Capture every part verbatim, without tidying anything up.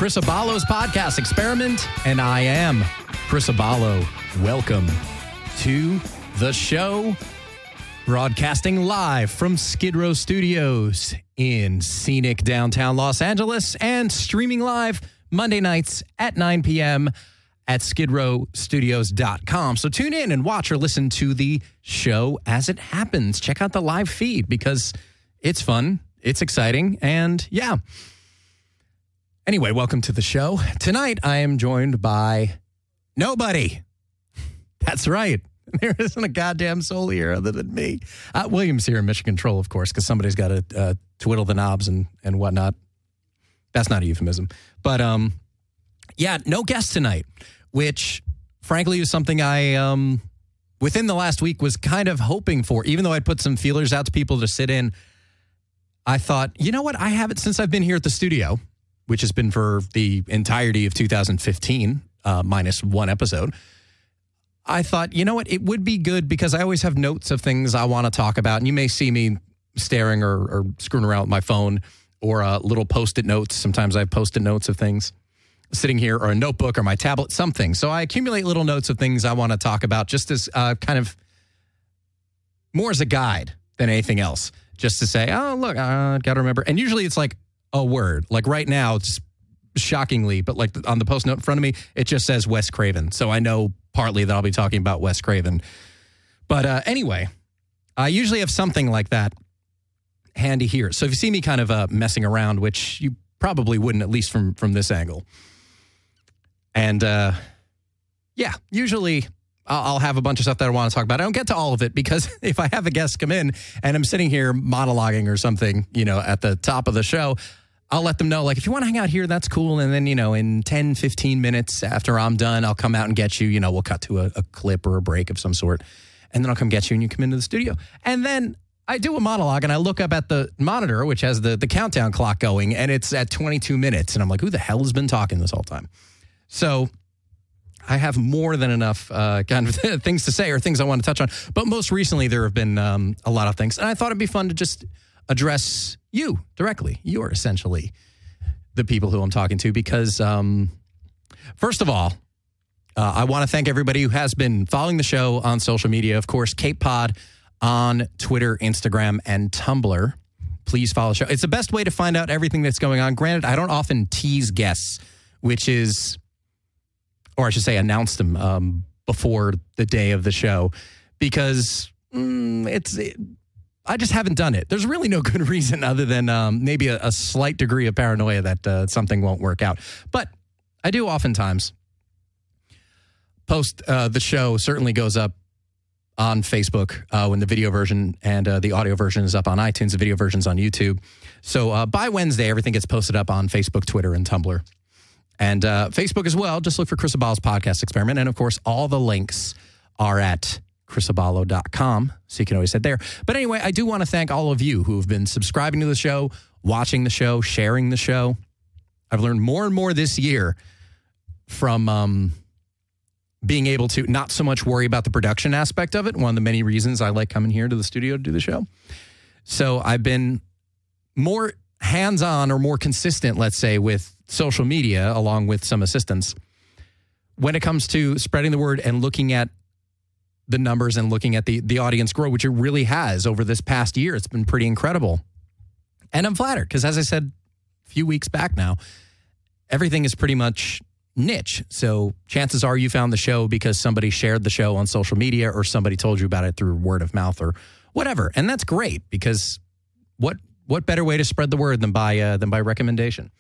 Chris Abalo's podcast experiment, and I am Chris Abalo. Welcome to the show, broadcasting live from Skid Row Studios in scenic downtown Los Angeles and streaming live Monday nights at nine p.m. at skid row studios dot com. So tune in and watch or listen to the show as it happens. Check out the live feed because it's fun, it's exciting, and yeah. Anyway, welcome to the show. Tonight, I am joined by nobody. That's right. There isn't a goddamn soul here other than me. Uh, William's here in Mission Control, of course, because somebody's got to uh, twiddle the knobs and, and whatnot. That's not a euphemism. But, um, yeah, no guest tonight, which, frankly, is something I, um, within the last week, was kind of hoping for. Even though I put some feelers out to people to sit in, I thought, you know what? I haven't since I've been here at the studio, which has been for the entirety of two thousand fifteen, uh, minus one episode. I thought, you know what? It would be good because I always have notes of things I want to talk about. And you may see me staring or, or screwing around with my phone or uh, little Post-it notes. Sometimes I have Post-it notes of things sitting here, or a notebook or my tablet, something. So I accumulate little notes of things I want to talk about just as uh, kind of more as a guide than anything else. Just to say, oh, look, I uh, got to remember. And usually it's like a word. Like right now, just shockingly, but like on the post note in front of me, it just says Wes Craven. So I know partly that I'll be talking about Wes Craven. But uh, anyway, I usually have something like that handy here. So if you see me kind of uh, messing around, which you probably wouldn't, at least from, from this angle. And uh, yeah, usually I'll, I'll have a bunch of stuff that I want to talk about. I don't get to all of it because if I have a guest come in and I'm sitting here monologuing or something, you know, at the top of the show, I'll let them know, like, if you want to hang out here, that's cool. And then, you know, in ten, fifteen minutes after I'm done, I'll come out and get you. You know, we'll cut to a, a clip or a break of some sort. And then I'll come get you and you come into the studio. And then I do a monologue and I look up at the monitor, which has the, the countdown clock going, and it's at twenty-two minutes. And I'm like, who the hell has been talking this whole time? So I have more than enough uh, kind of things to say or things I want to touch on. But most recently, there have been um, a lot of things. And I thought it'd be fun to just address you directly. You're essentially the people who I'm talking to because, um, first of all, uh, I want to thank everybody who has been following the show on social media. Of course, Cape Pod on Twitter, Instagram, and Tumblr. Please follow the show. It's the best way to find out everything that's going on. Granted, I don't often tease guests, which is, or I should say announce them um, before the day of the show because mm, it's... It, I just haven't done it. There's really no good reason other than um, maybe a, a slight degree of paranoia that uh, something won't work out. But I do oftentimes post uh, the show certainly goes up on Facebook uh, when the video version and uh, the audio version is up on iTunes. The video version's on YouTube. So uh, by Wednesday, everything gets posted up on Facebook, Twitter, and Tumblr. And uh, Facebook as well. Just look for Chris Abalo's podcast experiment. And of course, all the links are at chris abalo dot com, so you can always head there. But anyway, I do want to thank all of you who have been subscribing to the show, watching the show, sharing the show. I've learned more and more this year from um, being able to not so much worry about the production aspect of it. One of the many reasons I like coming here to the studio to do the show. So I've been more hands-on or more consistent, let's say, with social media, along with some assistance, when it comes to spreading the word and looking at the numbers and looking at the, the audience grow, which it really has over this past year. It's been pretty incredible. And I'm flattered because, as I said a few weeks back now, everything is pretty much niche. So chances are you found the show because somebody shared the show on social media or somebody told you about it through word of mouth or whatever. And that's great because what what better way to spread the word than by uh, than by recommendation?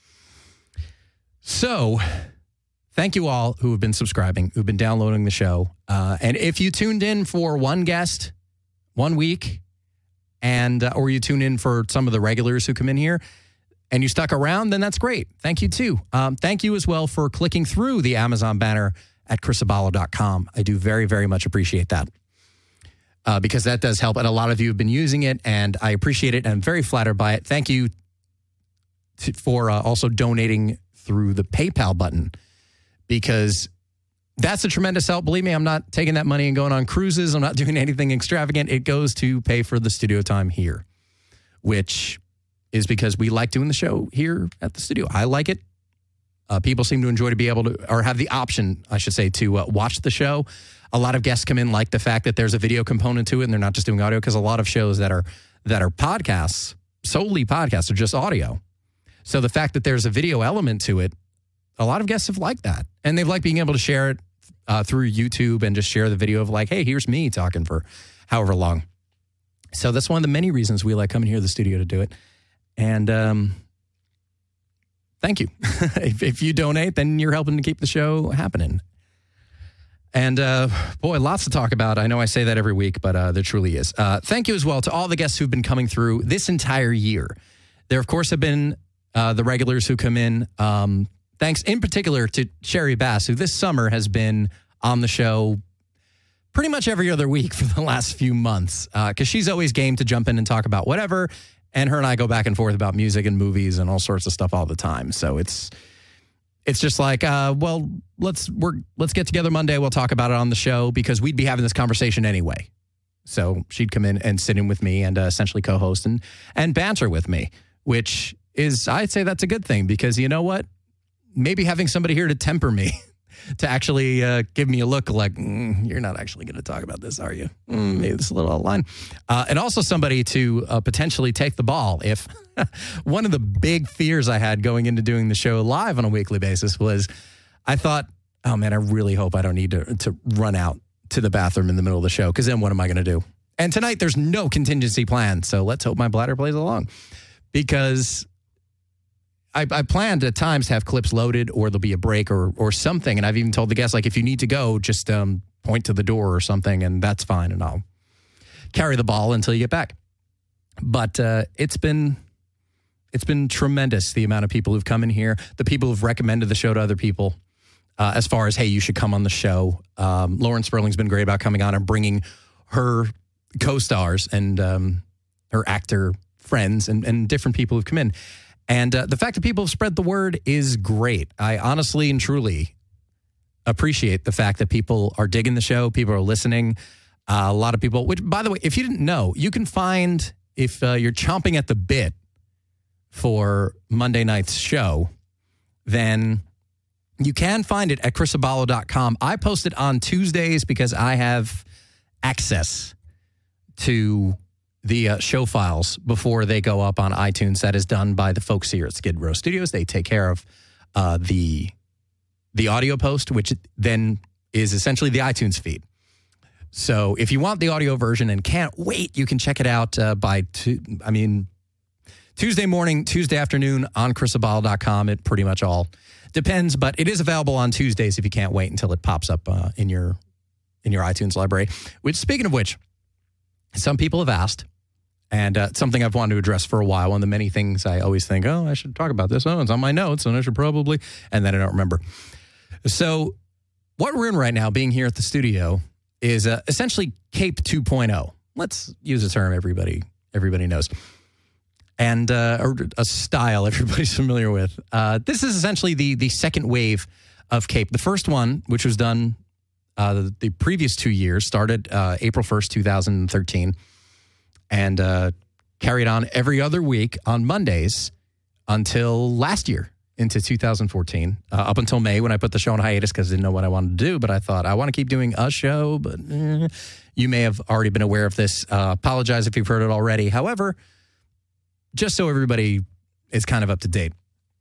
So thank you all who have been subscribing, who've been downloading the show. Uh, and if you tuned in for one guest, one week, and uh, or you tune in for some of the regulars who come in here, and you stuck around, then that's great. Thank you, too. Um, thank you as well for clicking through the Amazon banner at chris abalo dot com. I do very, very much appreciate that uh, because that does help. And a lot of you have been using it, and I appreciate it, and I'm very flattered by it. Thank you to, for uh, also donating through the PayPal button, because that's a tremendous help. Believe me, I'm not taking that money and going on cruises. I'm not doing anything extravagant. It goes to pay for the studio time here, which is because we like doing the show here at the studio. I like it. Uh, people seem to enjoy to be able to, or have the option, I should say, to uh, watch the show. A lot of guests come in like the fact that there's a video component to it and they're not just doing audio, because a lot of shows that are that are podcasts, solely podcasts, are just audio. So the fact that there's a video element to it, a lot of guests have liked that. And they've liked being able to share it uh, through YouTube and just share the video of like, hey, here's me talking for however long. So that's one of the many reasons we like coming here to the studio to do it. And um, thank you. if, if you donate, then you're helping to keep the show happening. And uh, boy, lots to talk about. I know I say that every week, but uh, there truly is. Uh, thank you as well to all the guests who've been coming through this entire year. There, of course, have been uh, the regulars who come in. Um, thanks in particular to Sherry Bass, who this summer has been on the show pretty much every other week for the last few months, because uh, she's always game to jump in and talk about whatever. And her and I go back and forth about music and movies and all sorts of stuff all the time. So it's it's just like, uh, well, let's we're let's get together Monday. We'll talk about it on the show, because we'd be having this conversation anyway. So she'd come in and sit in with me and uh, essentially co-host and and banter with me, which is, I'd say that's a good thing, because you know what? Maybe having somebody here to temper me, to actually uh, give me a look like, mm, you're not actually going to talk about this, are you? Mm, maybe this is a little out of line. Uh, and also somebody to uh, potentially take the ball. If one of the big fears I had going into doing the show live on a weekly basis was, I thought, oh man, I really hope I don't need to, to run out to the bathroom in the middle of the show, because then what am I going to do? And tonight there's no contingency plan, so let's hope my bladder plays along, because I, I planned at times to have clips loaded, or there'll be a break or or something. And I've even told the guests, like, if you need to go, just um, point to the door or something, and that's fine. And I'll carry the ball until you get back. But uh, it's been it's been tremendous, the amount of people who've come in here, the people who've recommended the show to other people, uh, as far as, hey, you should come on the show. Um, Lauren Sperling's been great about coming on and bringing her co-stars and um, her actor friends and, and different people who've come in. And uh, the fact that people have spread the word is great. I honestly and truly appreciate the fact that people are digging the show. People are listening. Uh, a lot of people, which, by the way, if you didn't know, you can find, if uh, you're chomping at the bit for Monday night's show, then you can find it at chris abalo dot com. I post it on Tuesdays because I have access to the uh, show files before they go up on iTunes. That is done by the folks here at Skid Row Studios. They take care of uh, the the audio post, which then is essentially the iTunes feed. So if you want the audio version and can't wait, you can check it out uh, by, tu- I mean, Tuesday morning, Tuesday afternoon on chris abalo dot com. It pretty much all depends, but it is available on Tuesdays if you can't wait until it pops up uh, in your in your iTunes library. Which, speaking of which, some people have asked, and uh, something I've wanted to address for a while. One of the many things I always think, oh, I should talk about this. Oh, it's on my notes, and I should probably, and then I don't remember. So what we're in right now, being here at the studio, is uh, essentially Cape two point oh. Let's use a term everybody everybody knows. And uh, or a style everybody's familiar with. Uh, this is essentially the the second wave of Cape. The first one, which was done uh, the, the previous two years, started uh, April first, twenty thirteen. And uh, carried on every other week on Mondays until last year, into two thousand fourteen, uh, up until May, when I put the show on hiatus because I didn't know what I wanted to do. But I thought, I want to keep doing a show, but eh. You may have already been aware of this. Uh, apologize if you've heard it already. However, just so everybody is kind of up to date.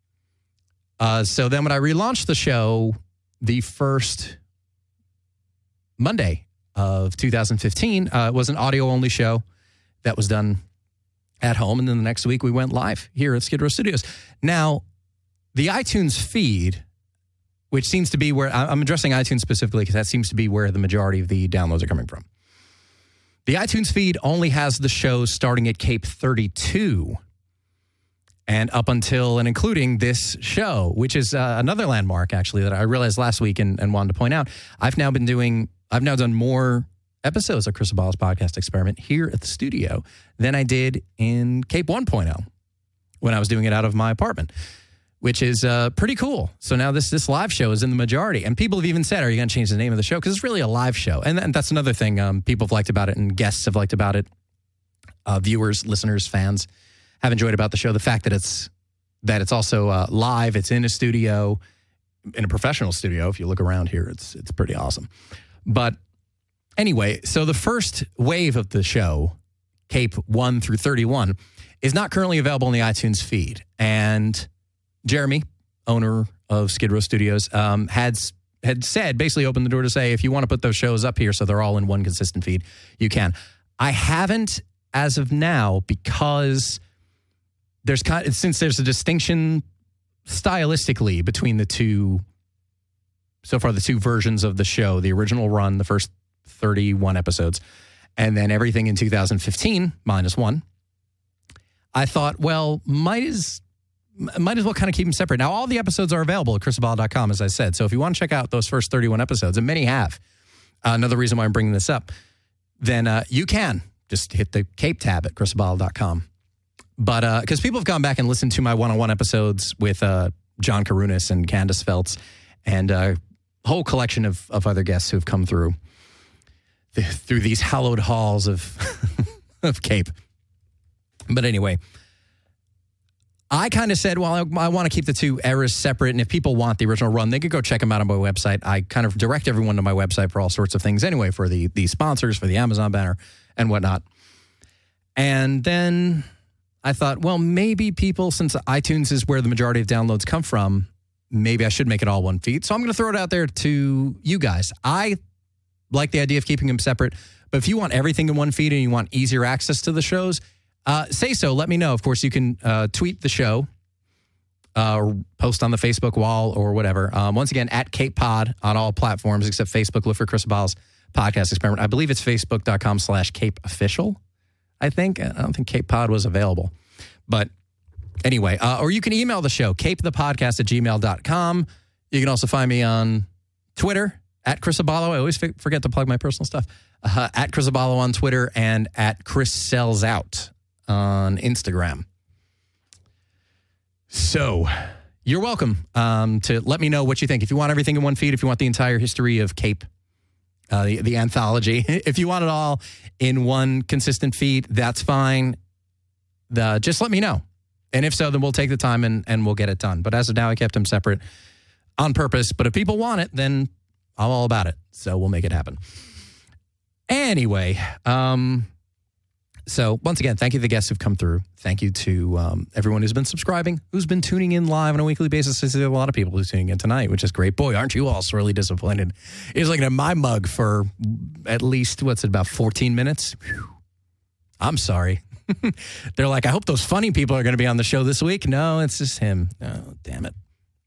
Uh, so then when I relaunched the show, the first Monday of two thousand fifteen uh, was an audio-only show that was done at home. And then the next week we went live here at Skid Row Studios. Now, the iTunes feed, which seems to be where, I'm addressing iTunes specifically because that seems to be where the majority of the downloads are coming from. The iTunes feed only has the shows starting at Cape thirty-two and up until and including this show, which is uh, another landmark, actually, that I realized last week and, and wanted to point out. I've now been doing, I've now done more episodes of Chris Abalo's Podcast Experiment here at the studio than I did in Cape one point oh when I was doing it out of my apartment, which is uh, pretty cool. So now this this live show is in the majority. And people have even said, are you going to change the name of the show? Because it's really a live show. And, and that's another thing um, people have liked about it and guests have liked about it. Uh, viewers, listeners, fans have enjoyed about the show. The fact that it's that it's also uh, live, it's in a studio, in a professional studio. If you look around here, it's it's pretty awesome. But anyway, so the first wave of the show, Cape one through thirty-one, is not currently available in the iTunes feed. And Jeremy, owner of Skid Row Studios, um, had had said, basically opened the door to say, if you want to put those shows up here so they're all in one consistent feed, you can. I haven't as of now because there's kind of, since there's a distinction stylistically between the two, so far the two versions of the show, the original run, the first thirty-one episodes, and then everything in two thousand fifteen, minus one, I thought, well, might as might as well kind of keep them separate. Now, all the episodes are available at chris abalo dot com, as I said. So if you want to check out those first thirty-one episodes, and many have, uh, another reason why I'm bringing this up, then uh, you can just hit the Cape tab at chris abalo dot com. But because uh, people have gone back and listened to my one-on-one episodes with uh, John Karunas and Candace Feltz and a whole collection of, of other guests who have come through the, through these hallowed halls of of Cape. But anyway, I kind of said, well, I, I want to keep the two eras separate. And if people want the original run, they could go check them out on my website. I kind of direct everyone to my website for all sorts of things anyway, for the, the sponsors, for the Amazon banner and whatnot. And then I thought, well, maybe people, since iTunes is where the majority of downloads come from, maybe I should make it all one feed. So I'm going to throw it out there to you guys. I like the idea of keeping them separate. But if you want everything in one feed and you want easier access to the shows, Uh, say so. Let me know. Of course, you can uh, tweet the show, uh, post on the Facebook wall or whatever. Um, once again, at Cape Pod on all platforms except Facebook. Look for Chris Abalo's Podcast Experiment. I believe it's facebook.com slash Cape Official, I think. I don't think Cape Pod was available. But anyway, uh, or you can email the show, capethepodcast at gmail dot com. You can also find me on Twitter, at Chris Abalo. I always f- forget to plug my personal stuff. Uh, at Chris Abalo on Twitter and at Chris Sells Out on Instagram. So you're welcome um, to let me know what you think. If you want everything in one feed, if you want the entire history of Cape, uh, the, the anthology, if you want it all in one consistent feed, that's fine. The, just let me know. And if so, then we'll take the time and, and we'll get it done. But as of now, I kept them separate on purpose. But if people want it, then I'm all about it. So we'll make it happen. Anyway, um... So once again, thank you to the guests who've come through. Thank you to um, everyone who's been subscribing, who's been tuning in live on a weekly basis. There's a lot of people who's tuning in tonight, which is great. Boy, aren't you all sorely disappointed? It was looking at my mug for at least, what's it, about fourteen minutes? Whew. I'm sorry. They're like, I hope those funny people are going to be on the show this week. No, it's just him. Oh, damn it.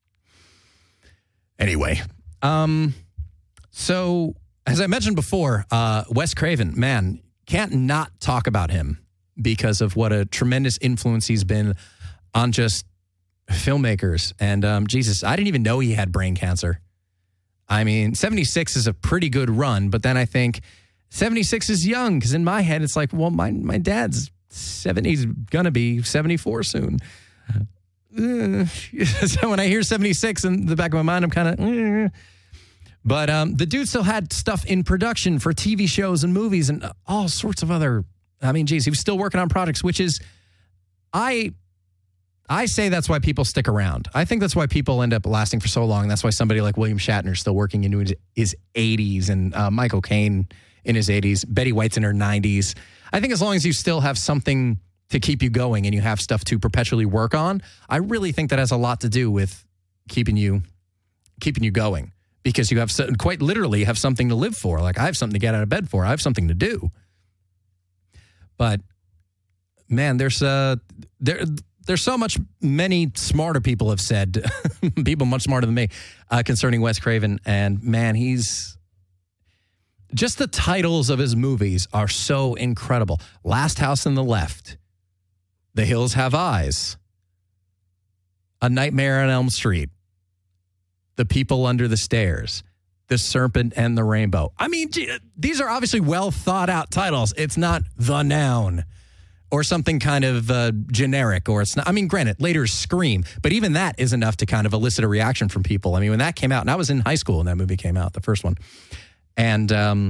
Anyway, um, so as I mentioned before, uh, Wes Craven, man, can't not talk about him because of what a tremendous influence he's been on just filmmakers. And um, Jesus, I didn't even know he had brain cancer. I mean, seventy-six is a pretty good run, but then I think seventy-six is young because in my head, it's like, well, my my dad's seventy, he's going to be seventy-four soon. Uh, so when I hear seventy-six in the back of my mind, I'm kind of... Uh, But um, the dude still had stuff in production for T V shows and movies and all sorts of other, I mean, geez, he was still working on projects, which is, I I say that's why people stick around. I think that's why people end up lasting for so long. That's why somebody like William Shatner is still working into his, his eighties and uh, Michael Caine in his eighties, Betty White's in her nineties. I think as long as you still have something to keep you going and you have stuff to perpetually work on, I really think that has a lot to do with keeping you keeping you going. Because you have quite literally have something to live for. Like I have something to get out of bed for. I have something to do. But man, there's uh there there's so much many smarter people have said, people much smarter than me, uh, concerning Wes Craven. And man, he's just the titles of his movies are so incredible. Last House on the Left, The Hills Have Eyes, A Nightmare on Elm Street, The People Under the Stairs, The Serpent and the Rainbow. I mean, gee, these are obviously well thought out titles. It's not The Noun or something kind of uh, generic, or it's not. I mean, granted, later Scream, but even that is enough to kind of elicit a reaction from people. I mean, when that came out, and I was in high school when that movie came out, the first one. And um,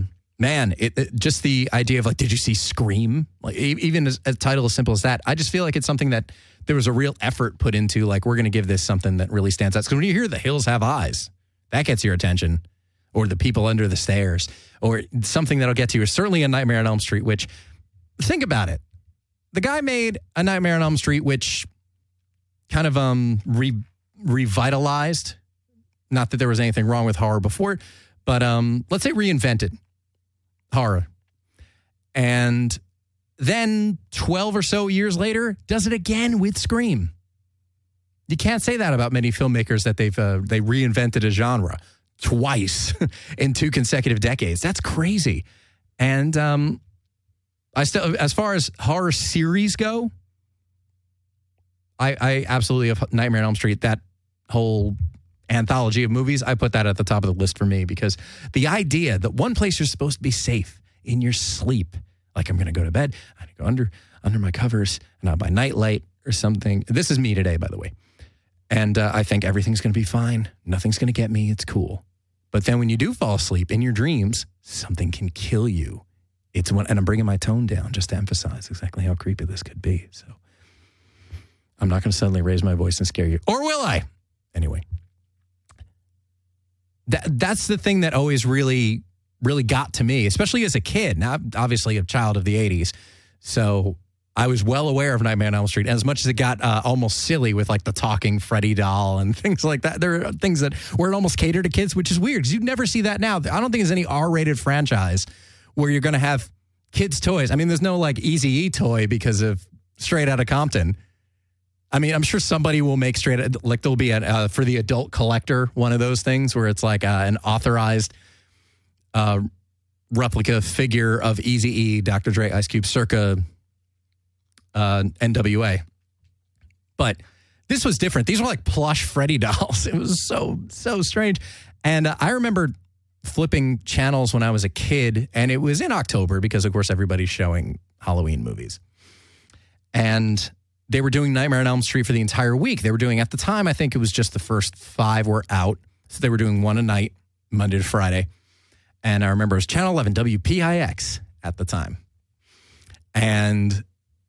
man, it, it just the idea of like, did you see Scream? Like e- even as, a title as simple as that, I just feel like it's something that there was a real effort put into. Like, we're going to give this something that really stands out. Because when you hear The Hills Have Eyes, that gets your attention, or The People Under the Stairs, or something that'll get to you. Or certainly A Nightmare on Elm Street. Which, think about it, the guy made A Nightmare on Elm Street, which kind of um re- revitalized. Not that there was anything wrong with horror before, but um, let's say reinvented horror. And then twelve or so years later, does it again with Scream. You can't say that about many filmmakers, that they've uh, they reinvented a genre twice in two consecutive decades. That's crazy. And um, I still, as far as horror series go, I, I absolutely have Nightmare on Elm Street. That whole anthology of movies, I put that at the top of the list for me, because the idea that one place you're supposed to be safe in your sleep, like I'm going to go to bed, I'm going to go under under my covers and on my nightlight or something. This is me today, by the way. And uh, I think everything's going to be fine. Nothing's going to get me. It's cool. But then when you do fall asleep in your dreams, something can kill you. It's when, and I'm bringing my tone down just to emphasize exactly how creepy this could be. So I'm not going to suddenly raise my voice and scare you. Or will I? Anyway. That that's the thing that always really, really got to me, especially as a kid. Now, I'm obviously a child of the eighties, so I was well aware of Nightmare on Elm Street. And as much as it got uh, almost silly with like the talking Freddy doll and things like that, there are things that were almost catered to kids, which is weird because you'd never see that now. I don't think there's any R-rated franchise where you're going to have kids' toys. I mean, there's no like Eazy-E toy because of Straight Outta Compton. I mean, I'm sure somebody will make straight, like there'll be a, uh, for the adult collector, one of those things where it's like uh, an authorized uh, replica figure of Eazy-E, Doctor Dre, Ice Cube, circa uh, N W A. But this was different. These were like plush Freddy dolls. It was so, so strange. And uh, I remember flipping channels when I was a kid, and it was in October because, of course, everybody's showing Halloween movies. And they were doing Nightmare on Elm Street for the entire week. They were doing, at the time, I think it was just the first five were out. So they were doing one a night, Monday to Friday. And I remember it was Channel eleven, W P I X at the time. And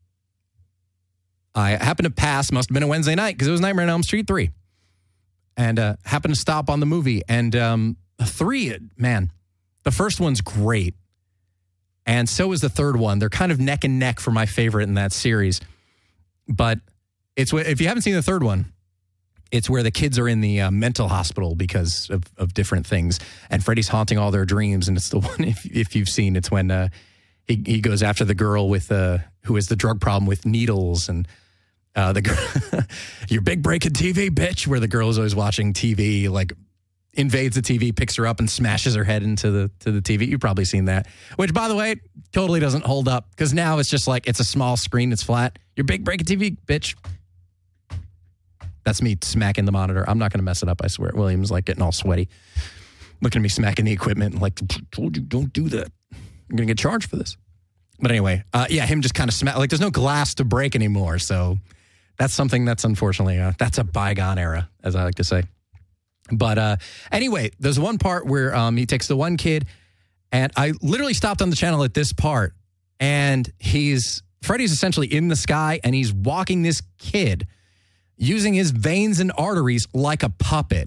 I happened to pass, must have been a Wednesday night, because it was Nightmare on Elm Street three. And uh, happened to stop on the movie. And um, three, man, the first one's great. And so is the third one. They're kind of neck and neck for my favorite in that series. But it's if you haven't seen the third one, it's where the kids are in the uh, mental hospital because of, of different things, and Freddy's haunting all their dreams. And it's the one, if if you've seen, it's when uh, he he goes after the girl with uh, who has the drug problem with needles, and uh, the girl, your big break in T V, bitch, where the girl is always watching T V, like invades the T V, picks her up, and smashes her head into the to the T V. You've probably seen that, which, by the way, totally doesn't hold up, because now it's just like, it's a small screen, it's flat. Your big break in T V, bitch. That's me smacking the monitor. I'm not going to mess it up, I swear. William's like getting all sweaty, looking at me smacking the equipment, like, told you, don't do that. I'm going to get charged for this. But anyway, uh, yeah, him just kind of smack, like there's no glass to break anymore. So that's something that's unfortunately, uh, that's a bygone era, as I like to say. But uh, anyway, there's one part where um, he takes the one kid, and I literally stopped on the channel at this part, and he's, Freddy's essentially in the sky, and he's walking this kid using his veins and arteries like a puppet,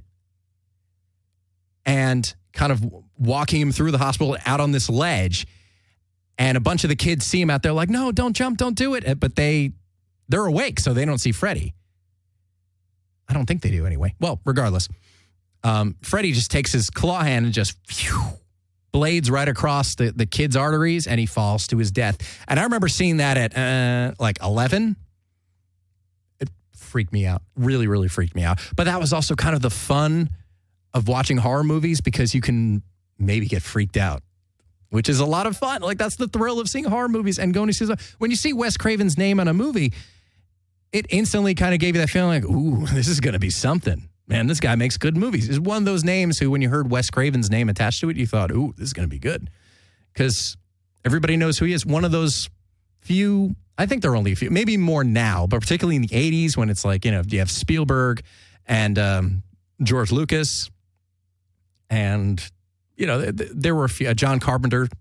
and kind of walking him through the hospital out on this ledge. And a bunch of the kids see him out there like, no, don't jump, don't do it. But they, they're awake, so they don't see Freddy. I don't think they do anyway. Well, regardless. Um, Freddy just takes his claw hand and just phew, blades right across the, the kid's arteries, and he falls to his death. And I remember seeing that at uh, like eleven. It freaked me out. Really, really freaked me out. But that was also kind of the fun of watching horror movies, because you can maybe get freaked out, which is a lot of fun. Like, that's the thrill of seeing horror movies and going to see. When you see Wes Craven's name on a movie, it instantly kind of gave you that feeling like, ooh, this is going to be something. Man, this guy makes good movies. It's one of those names who, when you heard Wes Craven's name attached to it, you thought, ooh, this is going to be good. Because everybody knows who he is. One of those few, I think there are only a few, maybe more now, but particularly in the eighties when it's like, you know, you have Spielberg and um, George Lucas. And, you know, there were a few, uh, John Carpenter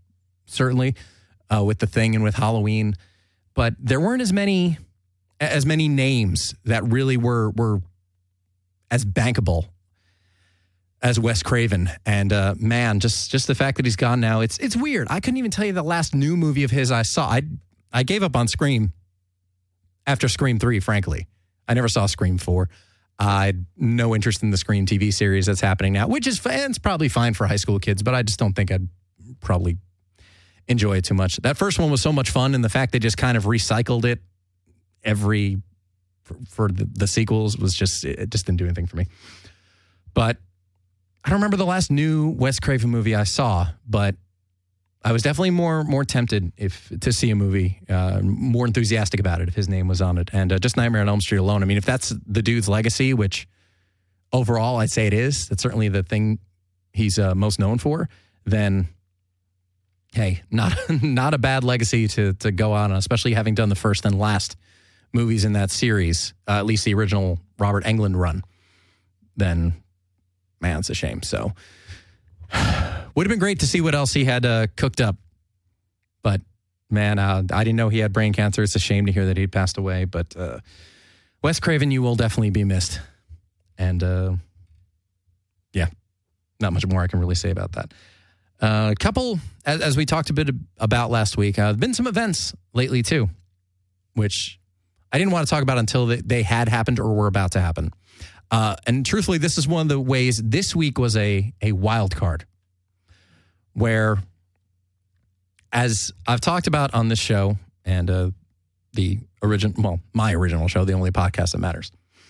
certainly, uh, with The Thing and with Halloween. But there weren't as many as many names that really were were as bankable as Wes Craven. And uh, man, just just the fact that he's gone now, it's it's weird. I couldn't even tell you the last new movie of his I saw. I I gave up on Scream after Scream three, frankly. I never saw Scream four. I had no interest in the Scream T V series that's happening now, which is it's probably fine for high school kids, but I just don't think I'd probably enjoy it too much. That first one was so much fun, and the fact they just kind of recycled it every for, for the, the sequels was just it just didn't do anything for me. But I don't remember the last new Wes Craven movie I saw, but I was definitely more more tempted if to see a movie, uh, more enthusiastic about it if his name was on it. And uh, just Nightmare on Elm Street alone, I mean, if that's the dude's legacy, which overall I'd say it is, that's certainly the thing he's uh, most known for, then hey, not not a bad legacy to to go on, especially having done the first and last movies in that series, uh, at least the original Robert Englund run. Then, man, it's a shame. So, would have been great to see what else he had uh, cooked up. But, man, uh, I didn't know he had brain cancer. It's a shame to hear that he'd passed away. But uh, Wes Craven, you will definitely be missed. And, uh, yeah, not much more I can really say about that. A uh, couple, as, as we talked a bit about last week, uh, there have been some events lately, too, which I didn't want to talk about until they, they had happened or were about to happen. Uh, and truthfully, this is one of the ways this week was a, a wild card where, as I've talked about on this show and uh, the original, well, my original show, the only podcast that matters.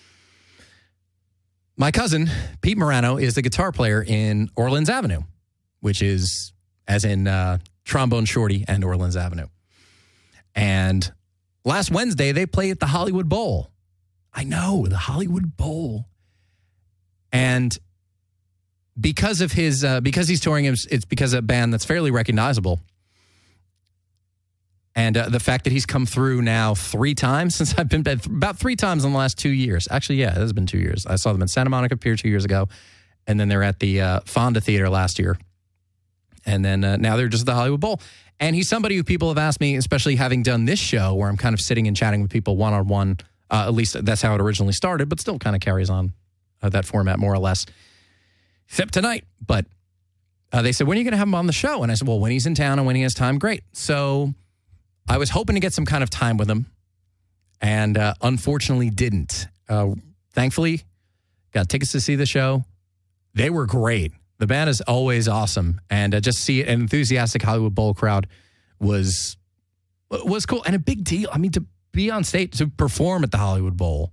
My cousin, Pete Morano, is the guitar player in Orleans Avenue, which is as in uh, Trombone Shorty and Orleans Avenue. And last Wednesday, they played at the Hollywood Bowl. I know, the Hollywood Bowl. And because of his, uh, because he's touring, it's because of a band that's fairly recognizable. And uh, the fact that he's come through now three times since I've been, about three times in the last two years. Actually, yeah, it has been two years. I saw them in Santa Monica Pier two years ago. And then they're at the uh, Fonda Theater last year. And then uh, now they're just at the Hollywood Bowl. And he's somebody who people have asked me, especially having done this show where I'm kind of sitting and chatting with people one-on-one. Uh, at least that's how it originally started, but still kind of carries on uh, that format more or less. Except tonight. But uh, they said, when are you going to have him on the show? And I said, well, when he's in town and when he has time, great. So I was hoping to get some kind of time with him and uh, unfortunately didn't. Uh, thankfully, got tickets to see the show. They were great. The band is always awesome. And uh, just see an enthusiastic Hollywood Bowl crowd was was cool and a big deal. I mean, to be on stage, to perform at the Hollywood Bowl.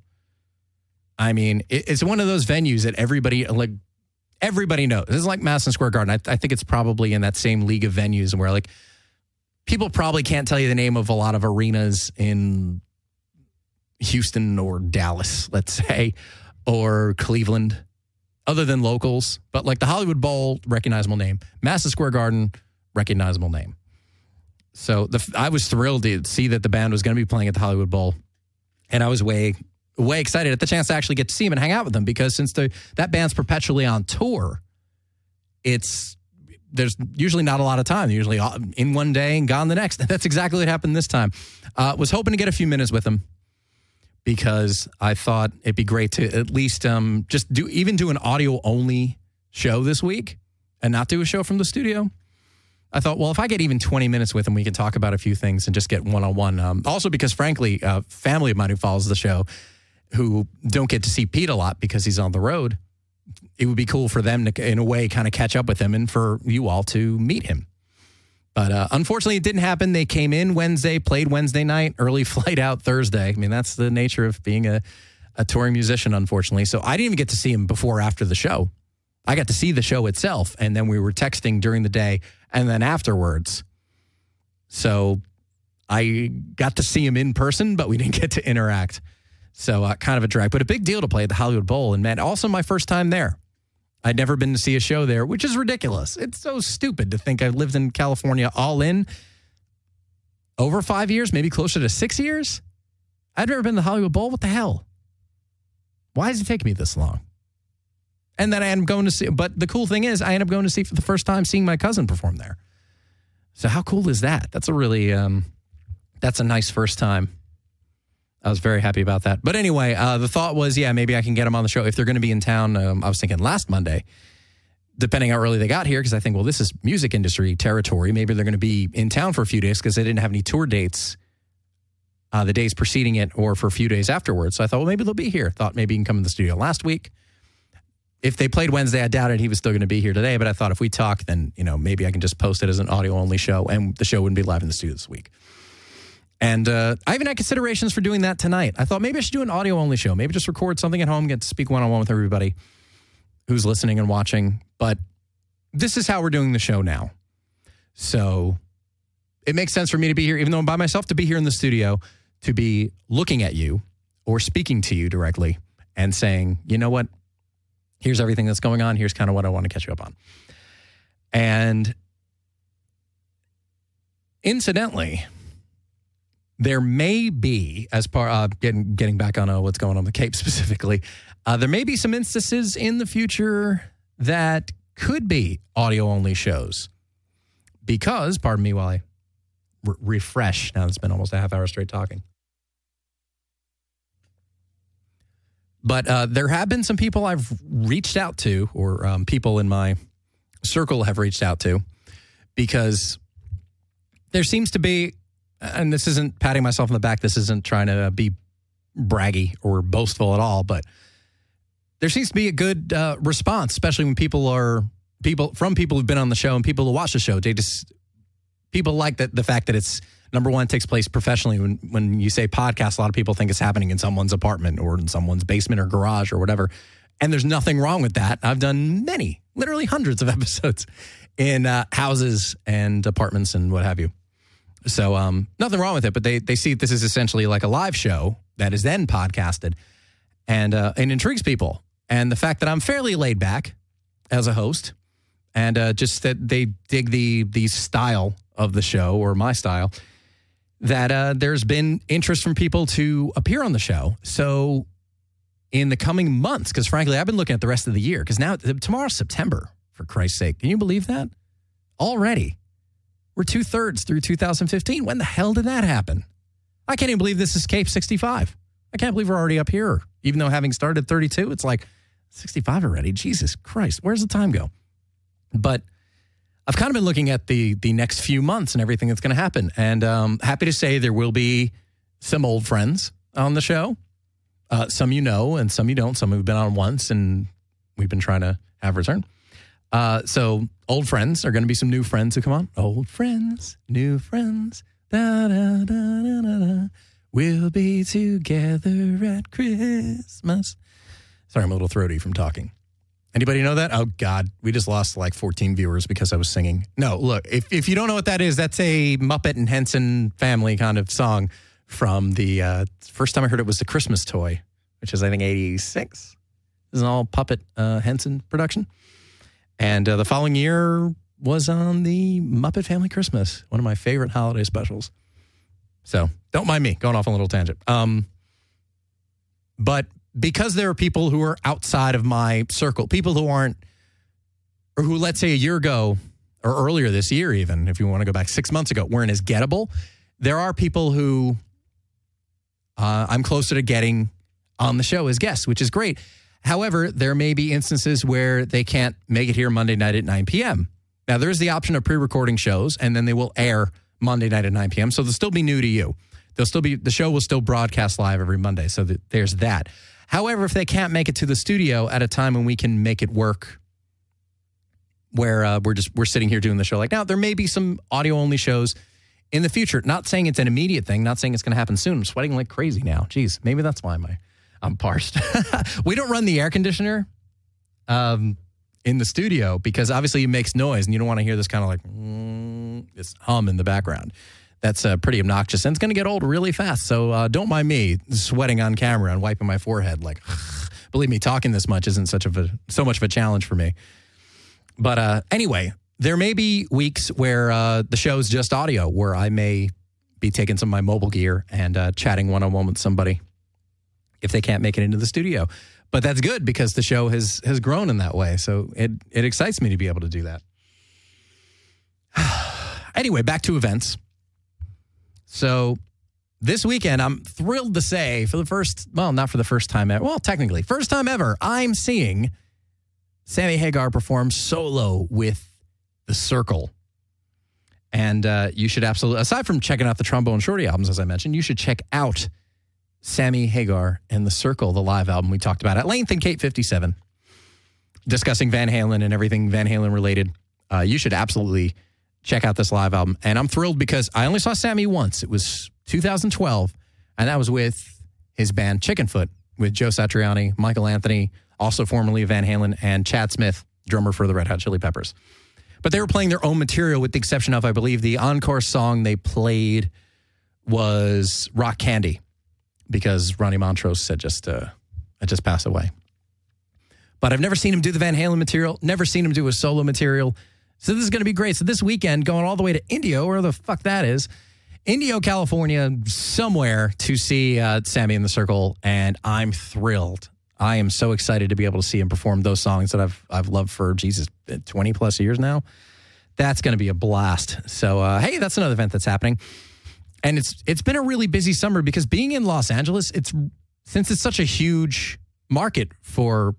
I mean, it, it's one of those venues that everybody, like, everybody knows. This is like Madison Square Garden. I, I think it's probably in that same league of venues where, like, people probably can't tell you the name of a lot of arenas in Houston or Dallas, let's say, or Cleveland, other than locals. But like the Hollywood Bowl, recognizable name. Madison Square Garden, recognizable name. So the, I was thrilled to see that the band was going to be playing at the Hollywood Bowl. And I was way, way excited at the chance to actually get to see them and hang out with them, because since the, that band's perpetually on tour, it's there's usually not a lot of time. They're usually in one day and gone the next. That's exactly what happened this time. Uh, was hoping to get a few minutes with them because I thought it'd be great to at least um, just do even do an audio-only show this week and not do a show from the studio. I thought, well, if I get even twenty minutes with him, we can talk about a few things and just get one-on-one. Um, also because, frankly, a uh, family of mine who follows the show who don't get to see Pete a lot because he's on the road, it would be cool for them to, in a way, kind of catch up with him and for you all to meet him. But uh, unfortunately, it didn't happen. They came in Wednesday, played Wednesday night, early flight out Thursday. I mean, that's the nature of being a, a touring musician, unfortunately. So I didn't even get to see him before or after the show. I got to see the show itself, and then we were texting during the day and then afterwards. So I got to see him in person, but we didn't get to interact. So uh, kind of a drag, but a big deal to play at the Hollywood Bowl. And man, also my first time there. I'd never been to see a show there, which is ridiculous. It's so stupid to think I've lived in California all in over five years, maybe closer to six years. I'd never been to the Hollywood Bowl. What the hell? Why does it take me this long? And then I end up going to see, but the cool thing is I end up going to see for the first time, seeing my cousin perform there. So how cool is that? That's a really, um, that's a nice first time. I was very happy about that. But anyway, uh, the thought was, yeah, maybe I can get them on the show if they're going to be in town. Um, I was thinking last Monday, depending how early they got here, because I think, well, this is music industry territory. Maybe they're going to be in town for a few days because they didn't have any tour dates uh, the days preceding it or for a few days afterwards. So I thought, well, maybe they'll be here. Thought maybe he can come in the studio last week. If they played Wednesday, I doubted he was still going to be here today. But I thought if we talk, then, you know, maybe I can just post it as an audio-only show, and the show wouldn't be live in the studio this week. And uh, I even had considerations for doing that tonight. I thought maybe I should do an audio-only show. Maybe just record something at home, get to speak one-on-one with everybody who's listening and watching. But this is how we're doing the show now. So it makes sense for me to be here, even though I'm by myself, to be here in the studio, to be looking at you or speaking to you directly and saying, you know what? Here's everything that's going on. Here's kind of what I want to catch you up on. And incidentally, there may be, as part uh, getting getting back on uh, what's going on the Cape specifically, uh, there may be some instances in the future that could be audio-only shows. Because, pardon me while I re- refresh, now it's been almost a half hour straight talking. But uh, there have been some people I've reached out to, or um, people in my circle have reached out to, because there seems to be, and this isn't patting myself on the back, this isn't trying to be braggy or boastful at all, but there seems to be a good uh, response, especially when people are, people from people who've been on the show and people who watch the show. They just, people like that, the fact that it's, number one, it takes place professionally. When when you say podcast, a lot of people think it's happening in someone's apartment or in someone's basement or garage or whatever. And there's nothing wrong with that. I've done many, literally hundreds of episodes in uh, houses and apartments and what have you. So um, nothing wrong with it, but they they see this is essentially like a live show that is then podcasted, and uh, it intrigues people. And the fact that I'm fairly laid back as a host, and uh, just that they dig the the style of the show, or my style, that uh, there's been interest from people to appear on the show. So in the coming months, because frankly, I've been looking at the rest of the year, because now tomorrow's September, for Christ's sake. Can you believe that? Already. We're two-thirds through two thousand fifteen. When the hell did that happen? I can't even believe this is Cape sixty-five. I can't believe we're already up here. Even though having started thirty-two, it's like sixty-five already. Jesus Christ, where's the time go? But I've kind of been looking at the the next few months and everything that's going to happen. And um, happy to say there will be some old friends on the show. Uh, some you know and some you don't. Some have been on once and we've been trying to have return. Uh, so old friends are going to be some new friends who come on. Old friends, new friends. Da, da, da, da, da, da. We'll be together at Christmas. Sorry, I'm a little throaty from talking. Anybody know that? Oh, God. We just lost like fourteen viewers because I was singing. No, look, if, if you don't know what that is, that's a Muppet and Henson family kind of song from the uh, first time I heard it was The Christmas Toy, which is, I think, eighty-six. This is an all puppet uh, Henson production. And uh, the following year was on the Muppet Family Christmas, one of my favorite holiday specials. So don't mind me going off on a little tangent. Um, but because there are people who are outside of my circle, people who aren't, or who, let's say a year ago or earlier this year, even if you want to go back six months ago, weren't as gettable. There are people who uh, I'm closer to getting on the show as guests, which is great. However, there may be instances where they can't make it here Monday night at nine p.m. Now, there's the option of pre-recording shows, and then they will air Monday night at nine p.m., so they'll still be new to you. They'll still be, the show will still broadcast live every Monday, so that there's that. However, if they can't make it to the studio at a time when we can make it work, where uh, we're just we're sitting here doing the show like now, there may be some audio-only shows in the future. Not saying it's an immediate thing, not saying it's going to happen soon. I'm sweating like crazy now. Jeez, maybe that's why my I'm parsed. We don't run the air conditioner um, in the studio because obviously it makes noise and you don't want to hear this kind of like mm, this hum in the background. That's uh, pretty obnoxious and it's going to get old really fast. So uh, don't mind me sweating on camera and wiping my forehead. Like, believe me, talking this much isn't such of a so much of a challenge for me. But uh, anyway, there may be weeks where uh, the show is just audio, where I may be taking some of my mobile gear and uh, chatting one-on-one with somebody if they can't make it into the studio. But that's good because the show has has grown in that way. So it it excites me to be able to do that. Anyway, back to events. So this weekend, I'm thrilled to say for the first, well, not for the first time ever. Well, technically, first time ever, I'm seeing Sammy Hagar perform solo with The Circle. And uh, you should absolutely, aside from checking out the Trombone Shorty albums, as I mentioned, you should check out Sammy Hagar and The Circle, the live album we talked about at length in Kate fifty-seven, discussing Van Halen and everything Van Halen related. Uh, you should absolutely check out this live album. And I'm thrilled because I only saw Sammy once. It was two thousand twelve, and that was with his band Chickenfoot, with Joe Satriani, Michael Anthony, also formerly of Van Halen, and Chad Smith, drummer for the Red Hot Chili Peppers. But they were playing their own material, with the exception of, I believe, the encore song they played was Rock Candy, because Ronnie Montrose had just, uh, had just passed away. But I've never seen him do the Van Halen material, never seen him do a solo material. So this is going to be great. So this weekend, going all the way to Indio, where the fuck that is, Indio, California, somewhere, to see uh, Sammy and The Circle, and I'm thrilled. I am so excited to be able to see him perform those songs that I've I've loved for, Jesus, twenty plus years now. That's going to be a blast. So, uh, hey, that's another event that's happening. And it's it's been a really busy summer because being in Los Angeles, it's since it's such a huge market for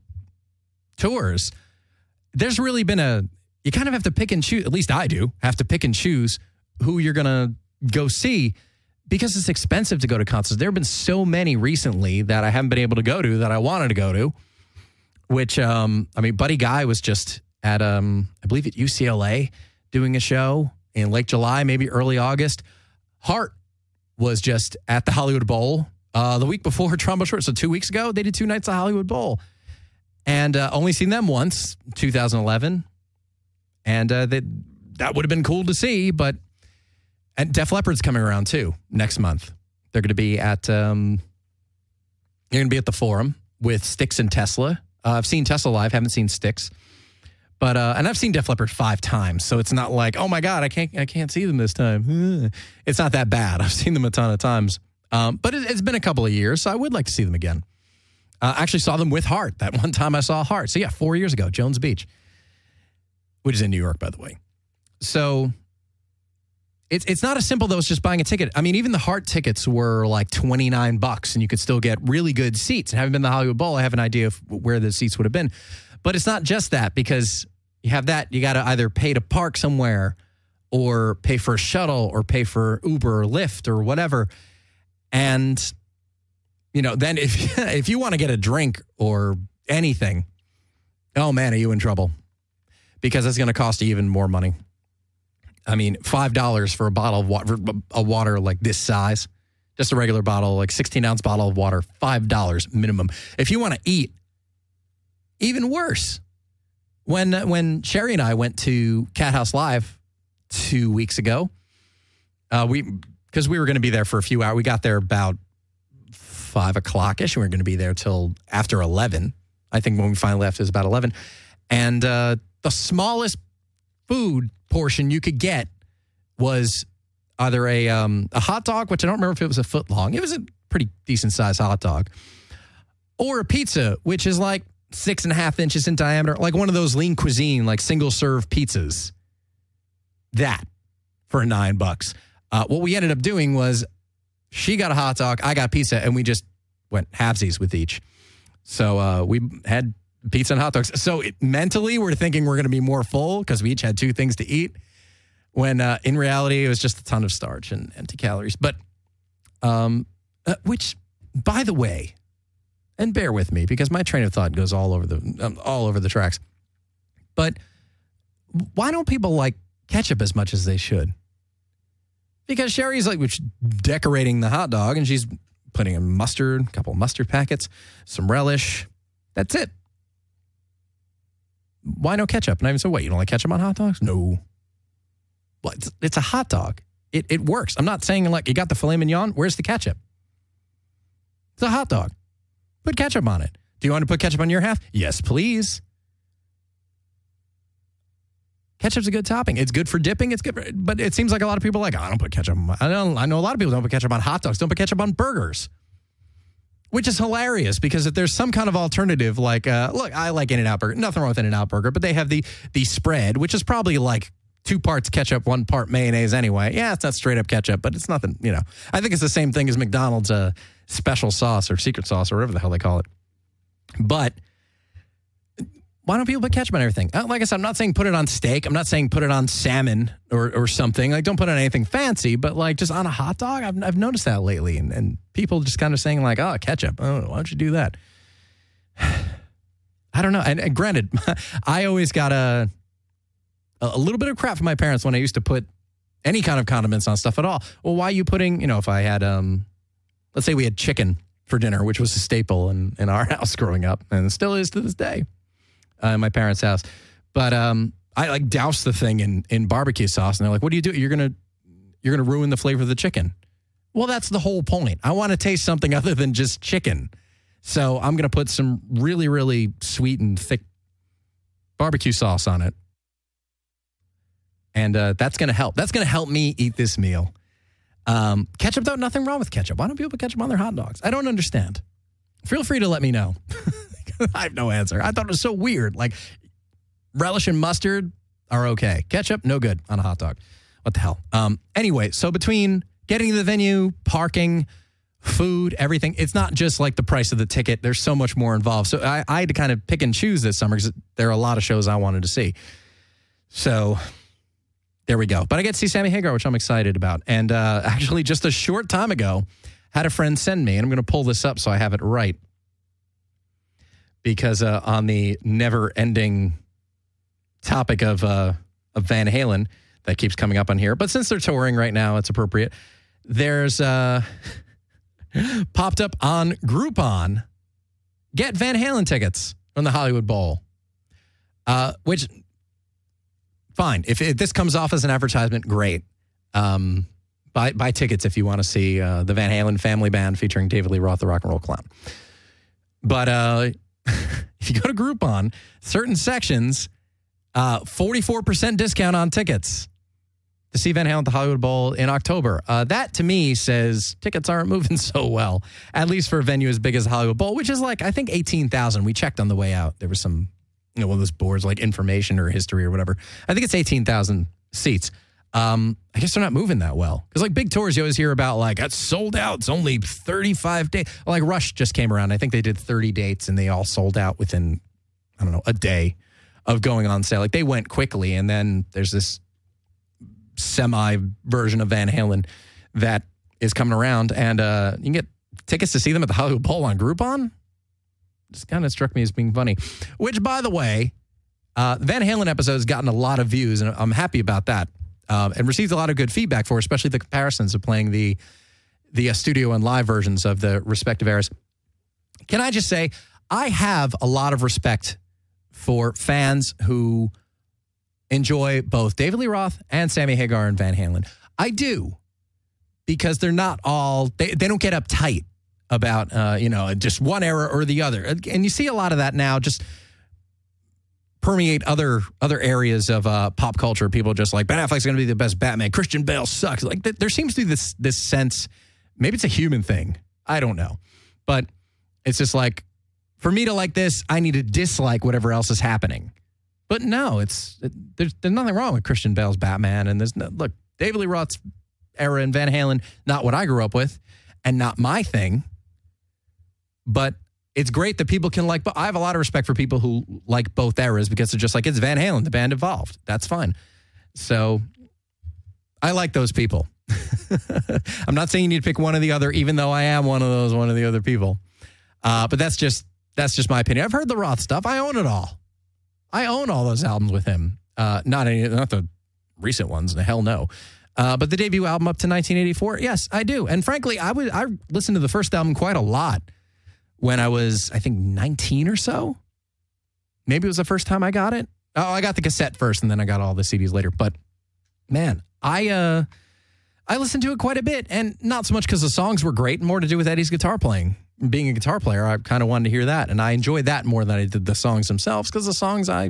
tours, there's really been a, you kind of have to pick and choose, at least I do, have to pick and choose who you're going to go see, because it's expensive to go to concerts. There have been so many recently that I haven't been able to go to that I wanted to go to, which, um, I mean, Buddy Guy was just at, um, I believe at U C L A doing a show in late July, maybe early August. Heart was just at the Hollywood Bowl uh, the week before Trombone Shorty. So two weeks ago, they did two nights at Hollywood Bowl. And uh, only seen them once, two thousand eleven. And uh, they, that would have been cool to see, but and Def Leppard's coming around too next month. They're going to be at um, they're going to be at the Forum with Styx and Tesla. Uh, I've seen Tesla live, haven't seen Styx, but uh, and I've seen Def Leppard five times, so it's not like, oh my god, I can't I can't see them this time. It's not that bad. I've seen them a ton of times, um, but it, it's been a couple of years, so I would like to see them again. I uh, actually saw them with Heart that one time I saw Heart. So yeah, four years ago, Jones Beach, which is in New York, by the way. So. It's it's not as simple, though, as just buying a ticket. I mean, even the Heart tickets were like twenty-nine bucks, and you could still get really good seats. And having been to the Hollywood Bowl, I have an idea of where the seats would have been. But it's not just that, because you have that. You got to either pay to park somewhere or pay for a shuttle or pay for Uber or Lyft or whatever. And, you know, then if, if you want to get a drink or anything, oh, man, are you in trouble? Because it's going to cost you even more money. I mean, five dollars for a bottle of water, a water like this size, just a regular bottle, like sixteen ounce bottle of water, five dollars minimum. If you want to eat, even worse. When when Sherry and I went to Cat House Live two weeks ago, uh, we because we were going to be there for a few hours. We got there about five o'clock-ish, and we were going to be there till after eleven. I think when we finally left, it was about eleven. And uh, the smallest food portion you could get was either a um, a hot dog, which I don't remember if it was a foot long. It was a pretty decent sized hot dog, or a pizza, which is like six and a half inches in diameter, like one of those lean cuisine, like single serve pizzas. That for nine bucks. Uh, what we ended up doing was she got a hot dog, I got pizza, and we just went halvesies with each. So uh, we had pizza and hot dogs. So it, mentally, we're thinking we're going to be more full because we each had two things to eat, when uh, in reality, it was just a ton of starch and empty calories. But, um, uh, which, by the way, and bear with me because my train of thought goes all over the um, all over the tracks. But why don't people like ketchup as much as they should? Because Sherry's like which, decorating the hot dog, and she's putting in mustard, a couple of mustard packets, some relish. That's it. Why no ketchup? And I even said, wait, you don't like ketchup on hot dogs? No. Well, it's, it's a hot dog. It it works. I'm not saying like you got the filet mignon. Where's the ketchup? It's a hot dog. Put ketchup on it. Do you want to put ketchup on your half? Yes, please. Ketchup's a good topping. It's good for dipping. It's good, for, but it seems like a lot of people are like, oh, I don't put ketchup on. I don't. I know a lot of people don't put ketchup on hot dogs. Don't put ketchup on burgers. Which is hilarious because if there's some kind of alternative, like, uh, look, I like In-N-Out Burger. Nothing wrong with In-N-Out Burger, but they have the the spread, which is probably like two parts ketchup, one part mayonnaise anyway. Yeah, it's not straight up ketchup, but it's nothing, you know. I think it's the same thing as McDonald's uh, special sauce or secret sauce or whatever the hell they call it. But why don't people put ketchup on everything? Uh, like I said, I'm not saying put it on steak. I'm not saying put it on salmon or, or something. Like, don't put it on anything fancy, but like just on a hot dog. I've, I've noticed that lately. And, and people just kind of saying like, oh, ketchup. Oh, why don't you do that? I don't know. And, and granted, I always got a, a little bit of crap from my parents when I used to put any kind of condiments on stuff at all. Well, why are you putting, you know, if I had, um, let's say we had chicken for dinner, which was a staple in, in our house growing up, and it still is to this day. Uh, in my parents' house. But um, I like douse the thing in, in barbecue sauce. And they're like, what do you do? You're going to you're gonna ruin the flavor of the chicken. Well, that's the whole point. I want to taste something other than just chicken. So I'm going to put some really, really sweet and thick barbecue sauce on it. And uh, that's going to help. That's going to help me eat this meal. Um, ketchup, though, nothing wrong with ketchup. Why don't people put ketchup on their hot dogs? I don't understand. Feel free to let me know. I have no answer. I thought it was so weird. Like, relish and mustard are okay. Ketchup, no good on a hot dog. What the hell? Um, anyway, so between getting to the venue, parking, food, everything, it's not just like the price of the ticket. There's so much more involved. So I, I had to kind of pick and choose this summer because there are a lot of shows I wanted to see. So there we go. But I get to see Sammy Hagar, which I'm excited about. And uh, actually, just a short time ago, had a friend send me, and I'm going to pull this up so I have it right. Because uh, on the never-ending topic of, uh, of Van Halen that keeps coming up on here, but since they're touring right now, it's appropriate. There's uh, popped up on Groupon, get Van Halen tickets from the Hollywood Bowl. Uh, which, fine. If, if this comes off as an advertisement, great. Um, buy, buy tickets if you want to see uh, the Van Halen family band featuring David Lee Roth, the rock and roll clown. But... Uh, if you go to Groupon, certain sections, uh, forty-four percent discount on tickets to see Van Halen at the Hollywood Bowl in October. Uh, that, to me, says tickets aren't moving so well, at least for a venue as big as the Hollywood Bowl, which is like, I think, eighteen thousand. We checked on the way out. There was some, you know, one of those boards like information or history or whatever. I think it's eighteen thousand seats. Um, I guess they're not moving that well. Because like big tours, you always hear about like, it's sold out. It's only thirty-five days. Like Rush just came around. I think they did thirty dates and they all sold out within, I don't know, a day of going on sale. Like they went quickly. And then there's this semi version of Van Halen that is coming around. And uh, you can get tickets to see them at the Hollywood Bowl on Groupon. Just kind of struck me as being funny. Which, by the way, uh, the Van Halen episode has gotten a lot of views. And I'm happy about that. Um, and received a lot of good feedback for, especially the comparisons of playing the the uh, studio and live versions of the respective eras. Can I just say, I have a lot of respect for fans who enjoy both David Lee Roth and Sammy Hagar and Van Halen. I do, because they're not all, they, they don't get uptight about, uh, you know, just one era or the other. And you see a lot of that now, just permeate other other areas of uh, pop culture. People are just like, Ben Affleck's going to be the best Batman. Christian Bale sucks. Like th- there seems to be this this sense, maybe it's a human thing. I don't know. But it's just like, for me to like this, I need to dislike whatever else is happening. But no, it's it, there's, there's nothing wrong with Christian Bale's Batman. And there's no, look, David Lee Roth's era and Van Halen, not what I grew up with and not my thing. But it's great that people can like, but I have a lot of respect for people who like both eras because they're just like, it's Van Halen, the band evolved. That's fine. So I like those people. I'm not saying you need to pick one or the other, even though I am one of those, one of the other people. Uh, but that's just, that's just my opinion. I've heard the Roth stuff. I own it all. I own all those albums with him. Uh, not any, not the recent ones. The hell no. Uh, but the debut album up to nineteen eighty-four, yes, I do. And frankly, I would I listened to the first album quite a lot when I was, I think, nineteen or so. Maybe it was the first time I got it. Oh, I got the cassette first, and then I got all the C Ds later. But man, I uh, I listened to it quite a bit, and not so much because the songs were great, more to do with Eddie's guitar playing. Being a guitar player, I kind of wanted to hear that, and I enjoyed that more than I did the songs themselves, because the songs, I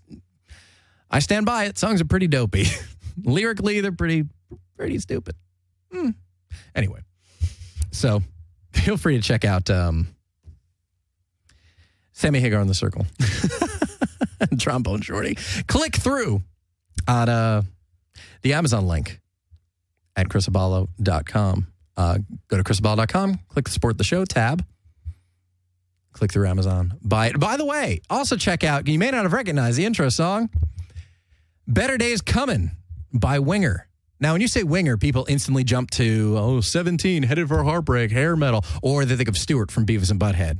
I stand by it. Songs are pretty dopey. Lyrically, they're pretty pretty stupid. Hmm. Anyway, so feel free to check out um, Sammy Hagar in the Circle. Trombone Shorty. Click through on uh, The Amazon link at chris abalo dot com. Uh, go to chris abalo dot com, click the Support the Show tab, click through Amazon, buy it. By the way, also check out, you may not have recognized the intro song, Better Days Coming by Winger. Now, when you say Winger, people instantly jump to, oh, seventeen, Headed for Heartbreak, hair metal, or they think of Stewart from Beavis and Butthead.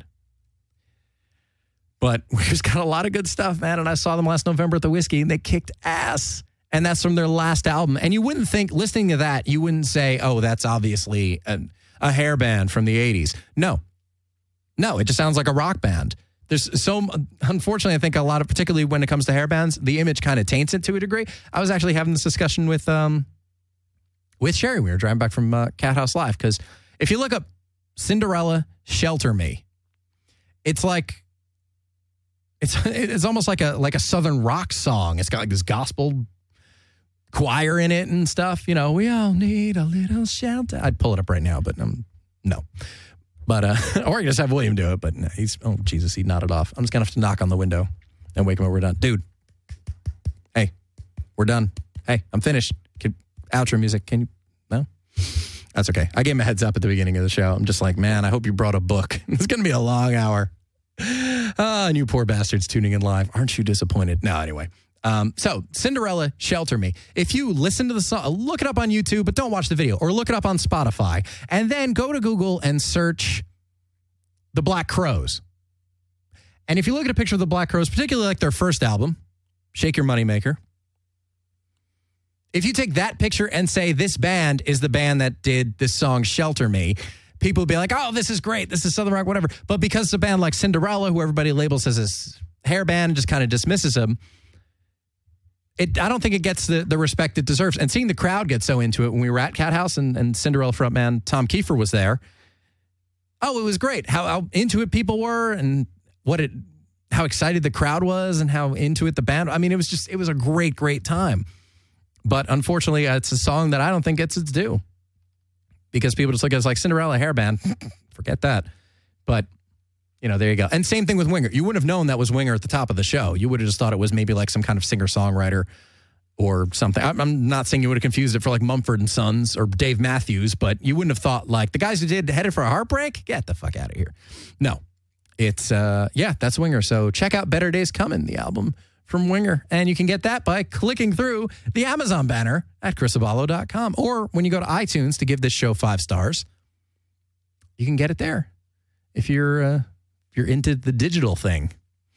But Winger's got a lot of good stuff, man, and I saw them last November at the Whiskey, and they kicked ass. And that's from their last album. And you wouldn't think, listening to that, you wouldn't say, oh, that's obviously a, a hair band from the eighties. No. No, it just sounds like a rock band. There's so, unfortunately, I think a lot of, particularly when it comes to hair bands, the image kind of taints it to a degree. I was actually having this discussion with um, with Sherry. We were driving back from uh, Cat House Live. Because if you look up Cinderella, Shelter Me, it's like, it's it's almost like a like a Southern rock song. It's got like this gospel choir in it and stuff. You know, we all need a little shelter. I'd pull it up right now, but um, no. But, uh, or you just have William do it, but no, he's, oh, Jesus, he nodded off. I'm just going to have to knock on the window and wake him up. We're done. Dude, hey, we're done. Hey, I'm finished. Can, outro music. Can you, no? That's okay. I gave him a heads up at the beginning of the show. I'm just like, man, I hope you brought a book. It's going to be a long hour. Ah, and you poor bastards tuning in live. Aren't you disappointed? No, anyway. Um, so, Cinderella, Shelter Me. If you listen to the song, look it up on YouTube, but don't watch the video, or look it up on Spotify, and then go to Google and search the Black Crowes. And if you look at a picture of the Black Crowes, particularly like their first album, Shake Your Moneymaker, if you take that picture and say this band is the band that did this song, Shelter Me, people will be like, oh, this is great, this is Southern rock, whatever. But because it's a band like Cinderella, who everybody labels as this hair band and just kind of dismisses them, It, I don't think it gets the, the respect it deserves. And seeing the crowd get so into it when we were at Cat House and, and Cinderella frontman Tom Kiefer was there. Oh, it was great. How, how into it people were and what it, how excited the crowd was and how into it the band. I mean, it was just, it was a great, great time. But unfortunately, it's a song that I don't think gets its due because people just look at it as like Cinderella hair band. Forget that. But you know, there you go. And same thing with Winger. You wouldn't have known that was Winger at the top of the show. You would have just thought it was maybe like some kind of singer-songwriter or something. I'm not saying you would have confused it for like Mumford and Sons or Dave Matthews, but you wouldn't have thought like the guys who did Headed for a Heartbreak? Get the fuck out of here. No. It's, uh, yeah, that's Winger. So check out Better Days Coming, the album from Winger. And you can get that by clicking through the Amazon banner at chris abalo dot com. Or when you go to iTunes to give this show five stars, you can get it there. If you're... Uh, you're into the digital thing,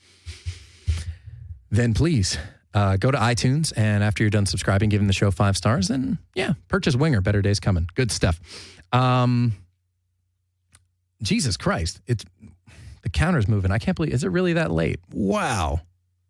then please uh, go to iTunes, and after you're done subscribing, giving the show five stars, then, yeah, purchase Winger. Better Days Coming. Good stuff. Um, Jesus Christ. It's, the counter's moving. I can't believe, is it really that late? Wow.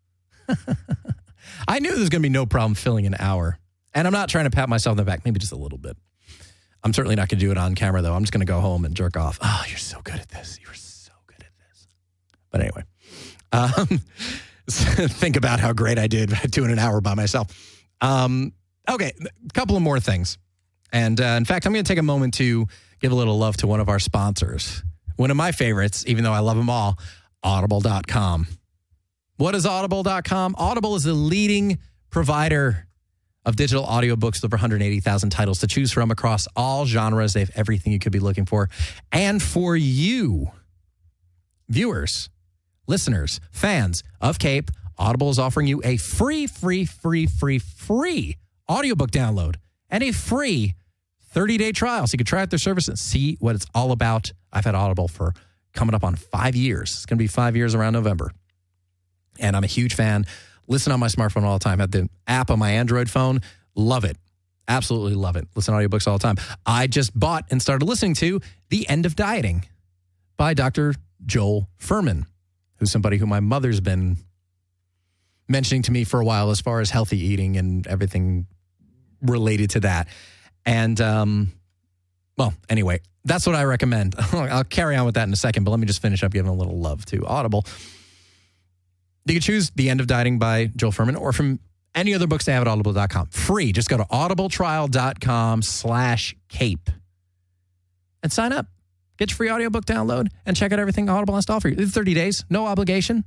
I knew there was going to be no problem filling an hour, and I'm not trying to pat myself on the back, maybe just a little bit. I'm certainly not going to do it on camera, though. I'm just going to go home and jerk off. Oh, you're so good at this. You're so But anyway, um, think about how great I did doing an hour by myself. Um, okay, a couple of more things. And uh, in fact, I'm going to take a moment to give a little love to one of our sponsors. One of my favorites, even though I love them all, audible dot com. What is audible dot com? Audible is the leading provider of digital audiobooks with over one hundred eighty thousand titles to choose from across all genres. They have everything you could be looking for. And for you, viewers, listeners, fans of Cape, Audible is offering you a free, free, free, free, free audiobook download and a free thirty-day trial. So you can try out their service and see what it's all about. I've had Audible for coming up on five years. It's going to be five years around November. And I'm a huge fan. Listen on my smartphone all the time. I have the app on my Android phone. Love it. Absolutely love it. Listen to audiobooks all the time. I just bought and started listening to The End of Dieting by Doctor Joel Fuhrman, who's somebody who my mother's been mentioning to me for a while as far as healthy eating and everything related to that. And, um, well, anyway, that's what I recommend. I'll carry on with that in a second, but let me just finish up giving a little love to Audible. You can choose The End of Dieting by Joel Fuhrman or from any other books they have at audible dot com. Free. Just go to audibletrial.com slash cape and sign up. Get your free audiobook download and check out everything Audible has to offer you. It's thirty days, no obligation.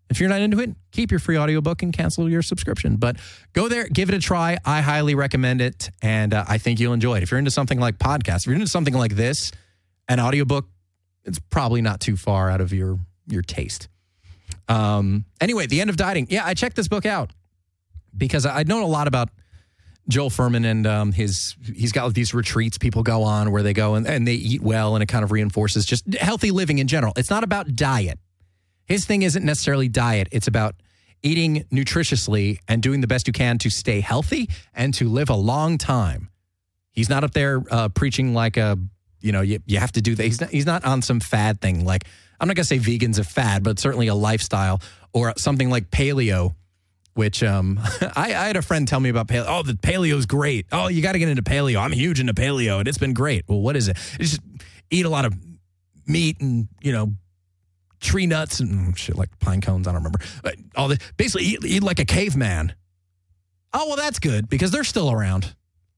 If you're not into it, keep your free audiobook and cancel your subscription. But go there, give it a try. I highly recommend it, and uh, I think you'll enjoy it. If you're into something like podcasts, if you're into something like this, an audiobook, it's probably not too far out of your, your taste. Um, anyway, The End of Dieting. Yeah, I checked this book out because I'd known a lot about Joel Fuhrman and um, his, he's got these retreats people go on where they go and, and they eat well, and it kind of reinforces just healthy living in general. It's not about diet. His thing isn't necessarily diet. It's about eating nutritiously and doing the best you can to stay healthy and to live a long time. He's not up there uh, preaching like a, you know, you, you have to do that. He's not, he's not on some fad thing. Like, I'm not going to say vegan's a fad, but certainly a lifestyle, or something like paleo, which um, I, I had a friend tell me about paleo. Oh, the paleo's great. Oh, you got to get into paleo. I'm huge into paleo and it's been great. Well, what is it? It's just eat a lot of meat and, you know, tree nuts and shit like pine cones. I don't remember. But all the basically eat, eat like a caveman. Oh, well, that's good because they're still around.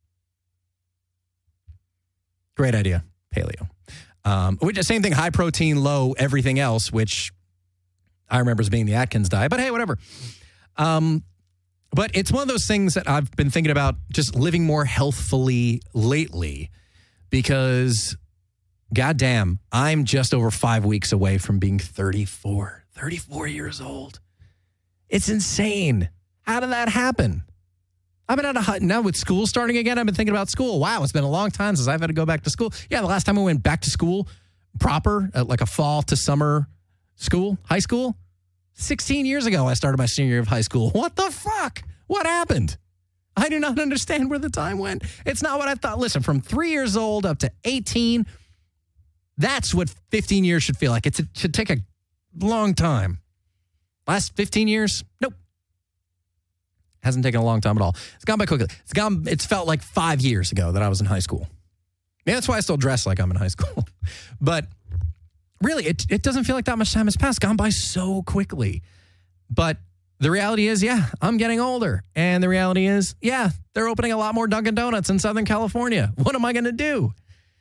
Great idea. Paleo. Um, which same thing, high protein, low everything else, which I remember as being the Atkins diet, but hey, whatever. Um, but it's one of those things that I've been thinking about just living more healthfully lately because goddamn, I'm just over five weeks away from being thirty-four, thirty-four years old. It's insane. How did that happen? I've been at a, now with school starting again, I've been thinking about school. Wow, it's been a long time since I've had to go back to school. Yeah, the last time I went back to school proper, at like a fall to summer school, high school, sixteen years ago, I started my senior year of high school. What the fuck? What happened? I do not understand where the time went. It's not what I thought. Listen, from three years old up to eighteen, that's what fifteen years should feel like. It's, it should take a long time. Last fifteen years? Nope. Hasn't taken a long time at all. It's gone by quickly. It's gone. It's felt like five years ago that I was in high school. Yeah, that's why I still dress like I'm in high school. But really, it it doesn't feel like that much time has passed. It's gone by so quickly. But the reality is, yeah, I'm getting older. And the reality is, yeah, they're opening a lot more Dunkin' Donuts in Southern California. What am I going to do?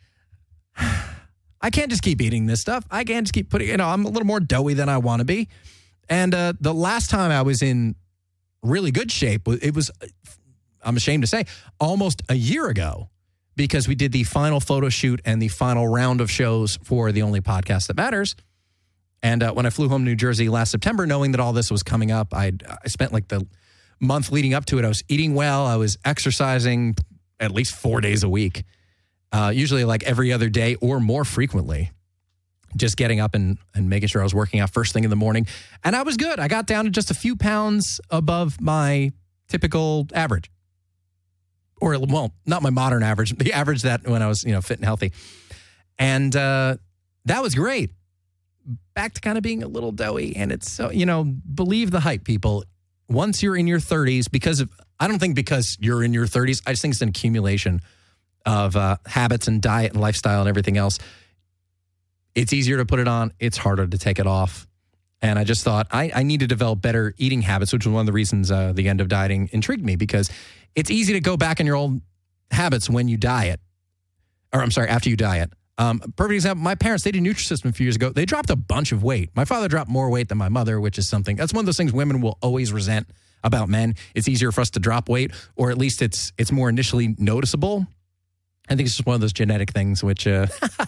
I can't just keep eating this stuff. I can't just keep putting, you know, I'm a little more doughy than I want to be. And uh, the last time I was in really good shape, it was, I'm ashamed to say, almost a year ago, because we did the final photo shoot and the final round of shows for The Only Podcast That Matters. And uh, when I flew home to New Jersey last September, knowing that all this was coming up, I I spent like the month leading up to it. I was eating well. I was exercising at least four days a week, uh, usually like every other day or more frequently. Just getting up and, and making sure I was working out first thing in the morning. And I was good. I got down to just a few pounds above my typical average. Or, well, not my modern average, the average that when I was, you know, fit and healthy. And uh, that was great. Back to kind of being a little doughy. And it's so, you know, believe the hype, people. Once you're in your thirties, because of, I don't think because you're in your thirties, I just think it's an accumulation of uh, habits and diet and lifestyle and everything else. It's easier to put it on. It's harder to take it off. And I just thought I, I need to develop better eating habits, which was one of the reasons uh, The End of Dieting intrigued me, because it's easy to go back in your old habits when you diet. Or I'm sorry, after you diet. Um, perfect example, my parents, they did Nutrisystem a few years ago. They dropped a bunch of weight. My father dropped more weight than my mother, which is something, that's one of those things women will always resent about men. It's easier for us to drop weight, or at least it's it's more initially noticeable. I think it's just one of those genetic things, which... Uh,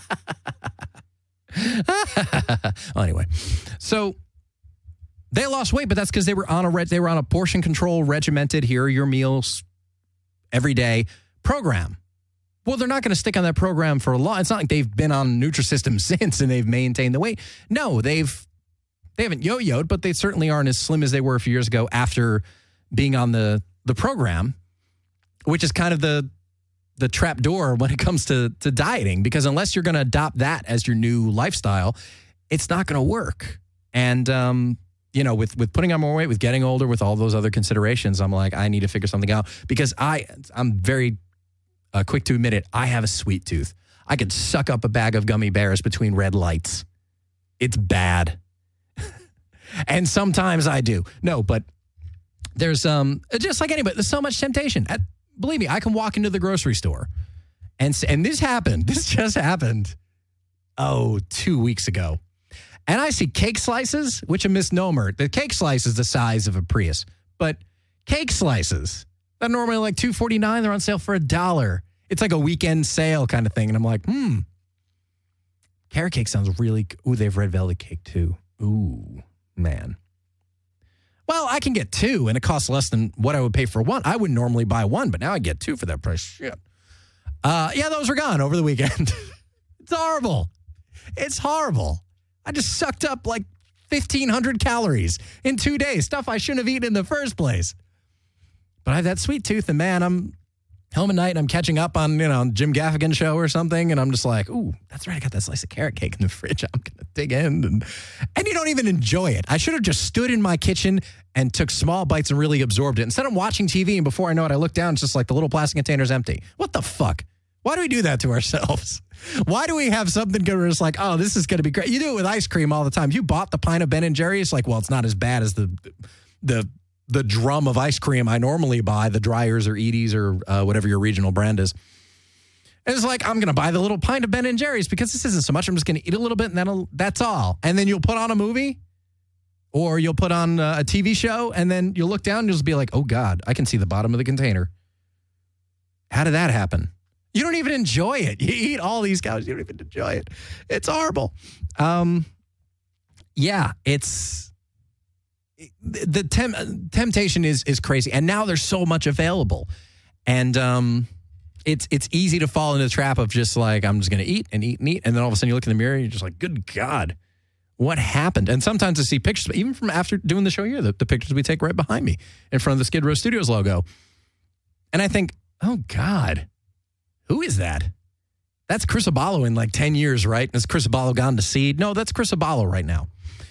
well, anyway, so they lost weight, but that's because they were on a re- they were on a portion control, regimented, here are your meals every day program. Well, they're not going to stick on that program for a long. It's not like they've been on Nutrisystem since and they've maintained the weight. No, they've they haven't yo-yoed, but they certainly aren't as slim as they were a few years ago after being on the the program, which is kind of the the trap door when it comes to, to dieting, because unless you're going to adopt that as your new lifestyle, it's not going to work. And, um, you know, with, with putting on more weight, with getting older, with all those other considerations, I'm like, I need to figure something out, because I, I'm very uh, quick to admit it. I have a sweet tooth. I could suck up a bag of gummy bears between red lights. It's bad. And sometimes I do. No, but there's, um, just like anybody, there's so much temptation. At, Believe me, I can walk into the grocery store and and this happened. This just happened, oh, two weeks ago. And I see cake slices, which a misnomer. The cake slice is the size of a Prius, but cake slices that are normally like two forty-nine, they're on sale for a dollar. It's like a weekend sale kind of thing. And I'm like, hmm, carrot cake sounds really, ooh, they have red velvet cake too. Ooh, man. Well, I can get two, and it costs less than what I would pay for one. I would normally buy one, but now I get two for that price. Shit. Uh, yeah, those were gone over the weekend. It's horrible. It's horrible. I just sucked up like fifteen hundred calories in two days, stuff I shouldn't have eaten in the first place. But I have that sweet tooth, and man, I'm home at night, and I'm catching up on, you know, Jim Gaffigan show or something, and I'm just like, ooh, that's right, I got that slice of carrot cake in the fridge. I'm going to dig in. And, and you don't even enjoy it. I should have just stood in my kitchen and took small bites and really absorbed it. Instead of watching T V, and before I know it, I look down, it's just like the little plastic container's empty. What the fuck? Why do we do that to ourselves? Why do we have something good where it's like, oh, this is going to be great? You do it with ice cream all the time. You bought the pint of Ben and Jerry's, like, well, it's not as bad as the the the drum of ice cream I normally buy, the Dryers or Edie's or uh, whatever your regional brand is. And it's like, I'm going to buy the little pint of Ben and Jerry's because this isn't so much. I'm just going to eat a little bit and then that's all. And then you'll put on a movie or you'll put on a T V show and then you'll look down and you'll just be like, oh God, I can see the bottom of the container. How did that happen? You don't even enjoy it. You eat all these cows. You don't even enjoy it. It's horrible. Um, yeah, it's... The tem- temptation is is crazy, and now there's so much available, and um, it's it's easy to fall into the trap of just like I'm just going to eat and eat and eat, and then all of a sudden you look in the mirror and you're just like, good God, what happened? And sometimes I see pictures, even from after doing the show here, the, the pictures we take right behind me in front of the Skid Row Studios logo, and I think, oh God, who is that? That's Chris Abalo in like ten years, right? Is Chris Abalo gone to seed? No, that's Chris Abalo right now.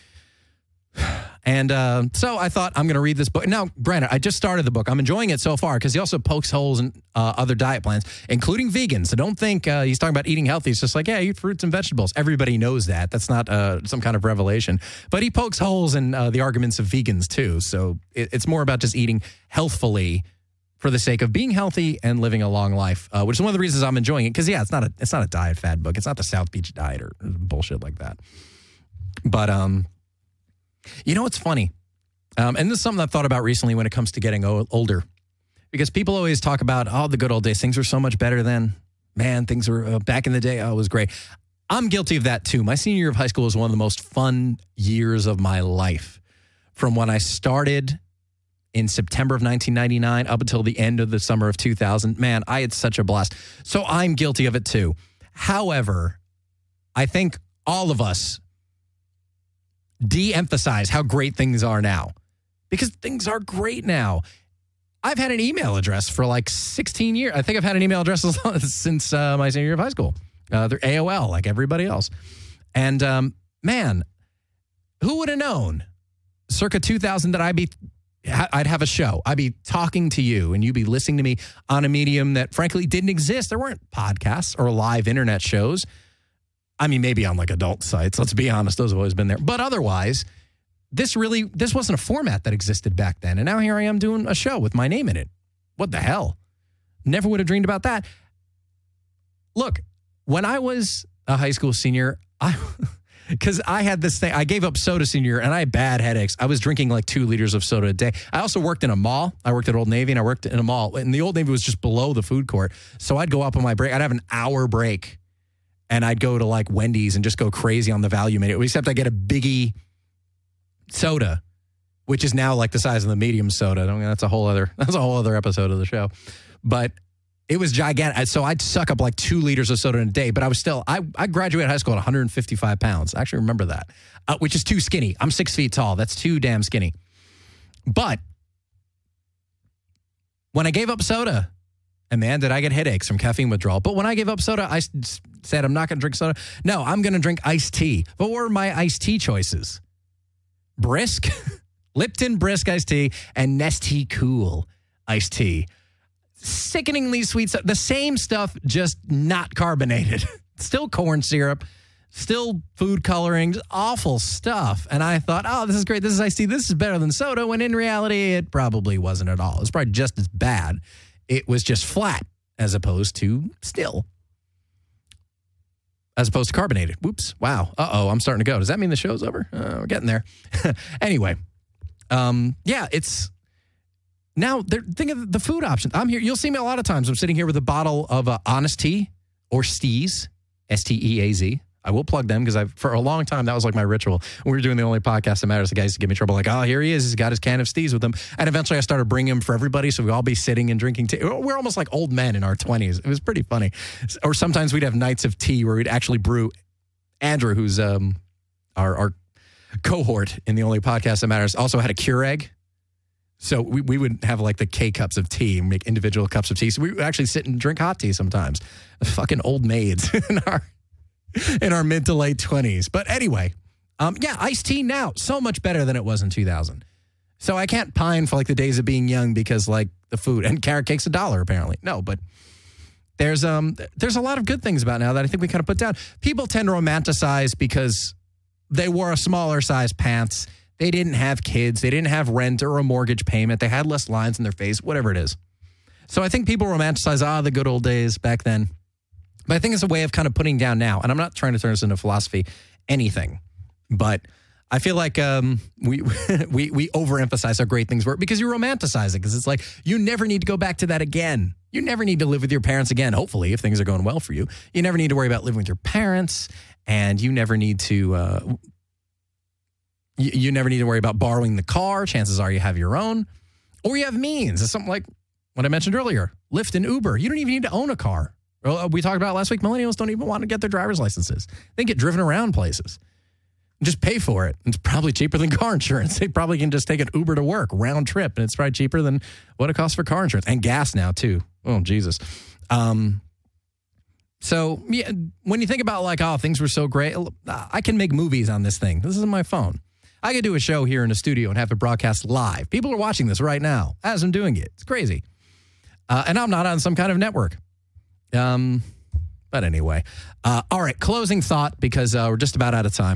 And uh, so I thought I'm going to read this book. Now, granted, I just started the book. I'm enjoying it so far because he also pokes holes in uh, other diet plans, including vegan. So don't think uh, he's talking about eating healthy. It's just like, yeah, eat fruits and vegetables. Everybody knows that. That's not uh, some kind of revelation. But he pokes holes in uh, the arguments of vegans, too. So it, it's more about just eating healthfully for the sake of being healthy and living a long life, uh, which is one of the reasons I'm enjoying it. Because, yeah, it's not a it's not a diet fad book. It's not the South Beach diet or bullshit like that. But, um... you know what's funny? Um, and this is something I've thought about recently when it comes to getting o- older. Because people always talk about, oh, the good old days. Things were so much better then. Man, things were uh, back in the day. Oh, it was great. I'm guilty of that too. My senior year of high school was one of the most fun years of my life. From when I started in September of nineteen ninety-nine up until the end of the summer of two thousand. Man, I had such a blast. So I'm guilty of it too. However, I think all of us de-emphasize how great things are now because things are great now. I've had an email address for like sixteen years. I think I've had an email address since uh, my senior year of high school. Uh, they're A O L like everybody else. And um, man, who would have known circa two thousand that I'd be, I'd have a show. I'd be talking to you and you'd be listening to me on a medium that frankly didn't exist. There weren't podcasts or live internet shows. I mean, maybe on like adult sites. Let's be honest. Those have always been there. But otherwise, this really, this wasn't a format that existed back then. And now here I am doing a show with my name in it. What the hell? Never would have dreamed about that. Look, when I was a high school senior, I, because I had this thing, I gave up soda senior and I had bad headaches. I was drinking like two liters of soda a day. I also worked in a mall. I worked at Old Navy and I worked in a mall. And the Old Navy was just below the food court. So I'd go up on my break. I'd have an hour break. And I'd go to like Wendy's and just go crazy on the value menu, except I get a biggie soda, which is now like the size of the medium soda. I mean, that's a whole other, that's a whole other episode of the show. But it was gigantic. So I'd suck up like two liters of soda in a day, but I was still, I, I graduated high school at one hundred fifty-five pounds. I actually remember that, uh, which is too skinny. I'm six feet tall. That's too damn skinny. But when I gave up soda, and man, did I get headaches from caffeine withdrawal. But when I gave up soda, I said, I'm not going to drink soda. No, I'm going to drink iced tea. But what were my iced tea choices? Brisk, Lipton Brisk iced tea, and Nestea Cool iced tea. Sickeningly sweet stuff. The same stuff, just not carbonated. Still corn syrup, still food coloring, awful stuff. And I thought, oh, this is great. This is iced tea. This is better than soda. When in reality, it probably wasn't at all. It was probably just as bad. It was just flat as opposed to still. as opposed to carbonated. Whoops. Wow. Uh-oh, I'm starting to go. Does that mean the show's over? Uh, we're getting there. Anyway, um, yeah, it's now they're think of the food options. I'm here. You'll see me a lot of times. I'm sitting here with a bottle of uh, Honest Tea or Steaz, S T E A Z. I will plug them because I, for a long time, that was like my ritual. When we were doing the only podcast that matters, the guys used to give me trouble. Like, oh, here he is. He's got his can of Steaz with him. And eventually I started bringing him for everybody. So we'd all be sitting and drinking tea. We're almost like old men in our twenties. It was pretty funny. Or sometimes we'd have nights of tea where we'd actually brew. Andrew, who's um, our, our cohort in the only podcast that matters, also had a Keurig. So we, we would have like the K cups of tea and make individual cups of tea. So we would actually sit and drink hot tea sometimes. Fucking old maids in our in our mid to late twenties. But anyway, um, yeah, iced tea now, so much better than it was in two thousand. So I can't pine for like the days of being young because like the food and carrot cake's a dollar apparently. No, but there's um there's a lot of good things about now that I think we kind of put down. People tend to romanticize because they wore a smaller size pants. They didn't have kids. They didn't have rent or a mortgage payment. They had less lines in their face, whatever it is. So I think people romanticize, ah, the good old days back then. But I think it's a way of kind of putting down now. And I'm not trying to turn this into philosophy, anything. But I feel like um, we, we we overemphasize how great things were because you romanticize it. Because it's like, you never need to go back to that again. You never need to live with your parents again, hopefully, if things are going well for you. You never need to worry about living with your parents. And you never need to... Uh, you, you never need to worry about borrowing the car. Chances are you have your own. Or you have means. It's something like what I mentioned earlier. Lyft and Uber. You don't even need to own a car. We talked about last week, millennials don't even want to get their driver's licenses. They get driven around places. Just pay for it. It's probably cheaper than car insurance. They probably can just take an Uber to work, round trip, and it's probably cheaper than what it costs for car insurance. And gas now, too. Oh, Jesus. Um, so, yeah, when you think about, like, oh, things were so great, I can make movies on this thing. This is my phone. I could do a show here in the studio and have it broadcast live. People are watching this right now as I'm doing it. It's crazy. Uh, and I'm not on some kind of network. Um, but anyway, uh, all right, closing thought because uh, we're just about out of time.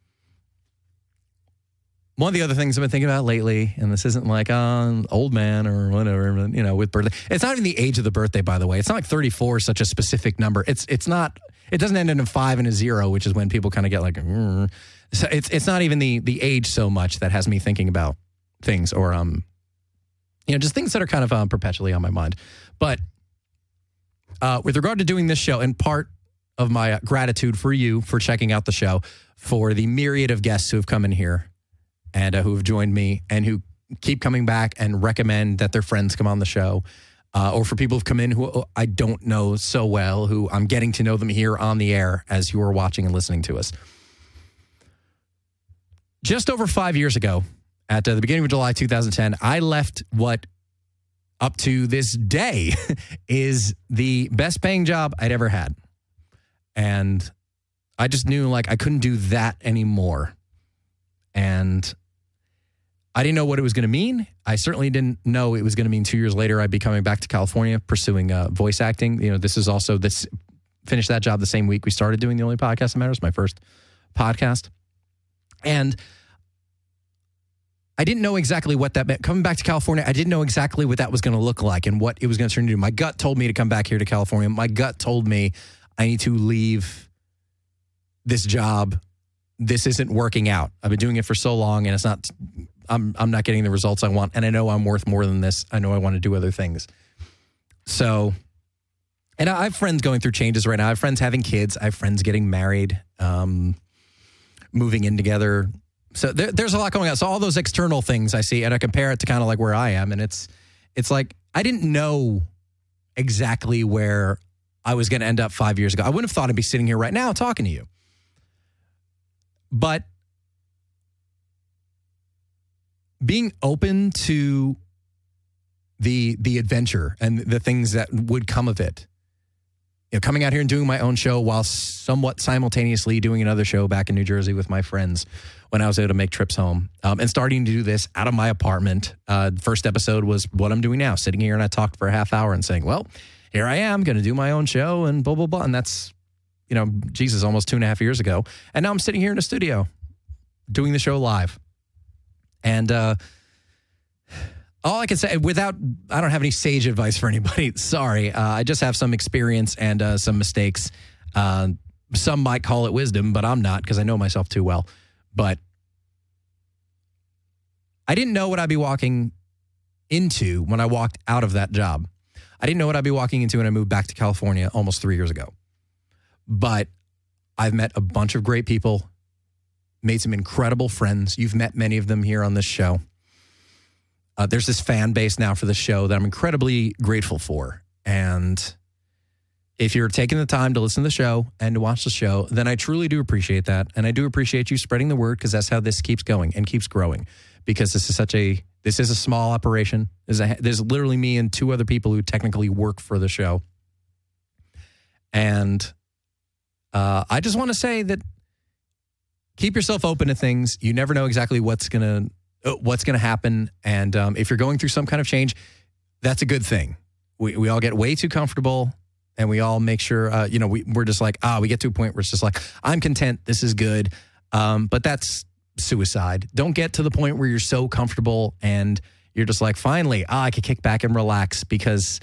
One of the other things I've been thinking about lately, and this isn't like uh, old man or whatever, you know, with birthday. It's not even the age of the birthday, by the way. It's not like thirty-four is such a specific number. It's it's not. It doesn't end in a five and a zero, which is when people kind of get like. Mm. So it's it's not even the the age so much that has me thinking about things or um, you know, just things that are kind of um, perpetually on my mind, but. Uh, with regard to doing this show, and part of my gratitude for you for checking out the show, for the myriad of guests who have come in here and uh, who have joined me and who keep coming back and recommend that their friends come on the show, uh, or for people who've come in who I don't know so well, who I'm getting to know them here on the air as you are watching and listening to us. Just over five years ago, at uh, the beginning of July two thousand ten, I left what up to this day is the best paying job I'd ever had. And I just knew like I couldn't do that anymore. And I didn't know what it was going to mean. I certainly didn't know it was going to mean two years later I'd be coming back to California pursuing uh, voice acting. You know, this is also, this finished that job the same week we started doing The Only Podcast That Matters, my first podcast. And I didn't know exactly what that meant. Coming back to California, I didn't know exactly what that was going to look like and what it was going to turn into. My gut told me to come back here to California. My gut told me I need to leave this job. This isn't working out. I've been doing it for so long and it's not, I'm I'm not getting the results I want. And I know I'm worth more than this. I know I want to do other things. So, and I have friends going through changes right now. I have friends having kids. I have friends getting married, um, moving in together. So there, there's a lot going on. So all those external things I see, and I compare it to kind of like where I am, and it's it's like I didn't know exactly where I was going to end up five years ago. I wouldn't have thought I'd be sitting here right now talking to you. But being open to the the adventure and the things that would come of it, you know, coming out here and doing my own show while somewhat simultaneously doing another show back in New Jersey with my friends when I was able to make trips home, um, and starting to do this out of my apartment. Uh, the first episode was what I'm doing now, sitting here and I talked for a half hour and saying, well, here I am going to do my own show and blah, blah, blah. And that's, you know, Jesus, almost two and a half years ago. And now I'm sitting here in a studio doing the show live. And uh, all I can say without, I don't have any sage advice for anybody. Sorry. Uh, I just have some experience and uh, some mistakes uh, some might call it wisdom, but I'm not because I know myself too well. But I didn't know what I'd be walking into when I walked out of that job. I didn't know what I'd be walking into when I moved back to California almost three years ago. But I've met a bunch of great people, made some incredible friends. You've met many of them here on this show. Uh, there's this fan base now for the show that I'm incredibly grateful for. And if you're taking the time to listen to the show and to watch the show, then I truly do appreciate that. And I do appreciate you spreading the word because that's how this keeps going and keeps growing. Because this is such a, this is a small operation. There's, a, there's literally me and two other people who technically work for the show. And uh, I just want to say that keep yourself open to things. You never know exactly what's going to, what's going to happen. And um, if you're going through some kind of change, that's a good thing. We we all get way too comfortable and we all make sure, uh, you know, we, we're just like, ah, we get to a point where it's just like, I'm content. This is good. Um, but that's suicide. Don't get to the point where you're so comfortable and you're just like, finally, ah, I can kick back and relax, because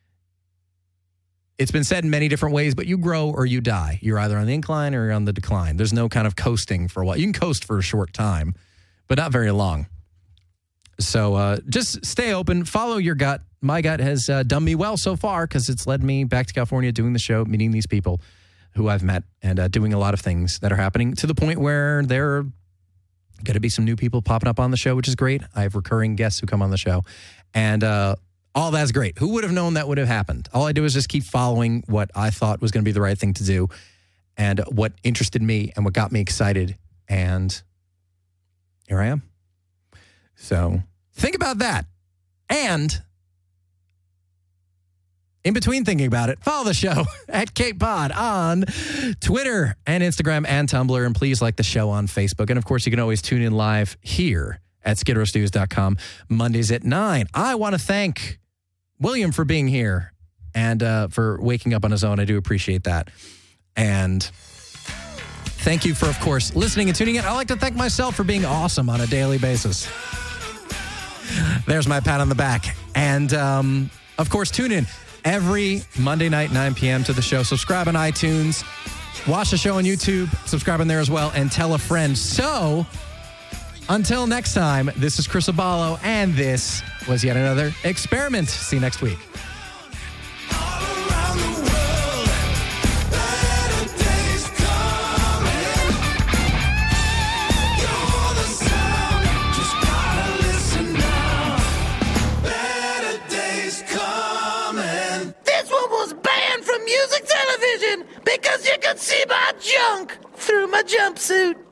it's been said in many different ways, but you grow or you die. You're either on the incline or you're on the decline. There's no kind of coasting for a while. You can coast for a short time, but not very long. So uh, just stay open, follow your gut. My gut has uh, done me well so far because it's led me back to California, doing the show, meeting these people who I've met, and uh, doing a lot of things that are happening to the point where there are going to be some new people popping up on the show, which is great. I have recurring guests who come on the show, and uh, all that's great. Who would have known that would have happened? All I do is just keep following what I thought was going to be the right thing to do and what interested me and what got me excited. And here I am. So think about that. And in between thinking about it, follow the show at Cape Pod on Twitter and Instagram and Tumblr. And please like the show on Facebook. And of course, you can always tune in live here at skid row studios dot com Mondays at nine. I want to thank William for being here and uh, for waking up on his own. I do appreciate that. And thank you for, of course, listening and tuning in. I'd like to thank myself for being awesome on a daily basis. There's my pat on the back. And, um, of course, tune in every Monday night, nine p.m. to the show. Subscribe on iTunes. Watch the show on YouTube. Subscribe on there as well. And tell a friend. So, until next time, this is Chris Abalo, and this was yet another experiment. See you next week. Music television, because you could see my junk through my jumpsuit.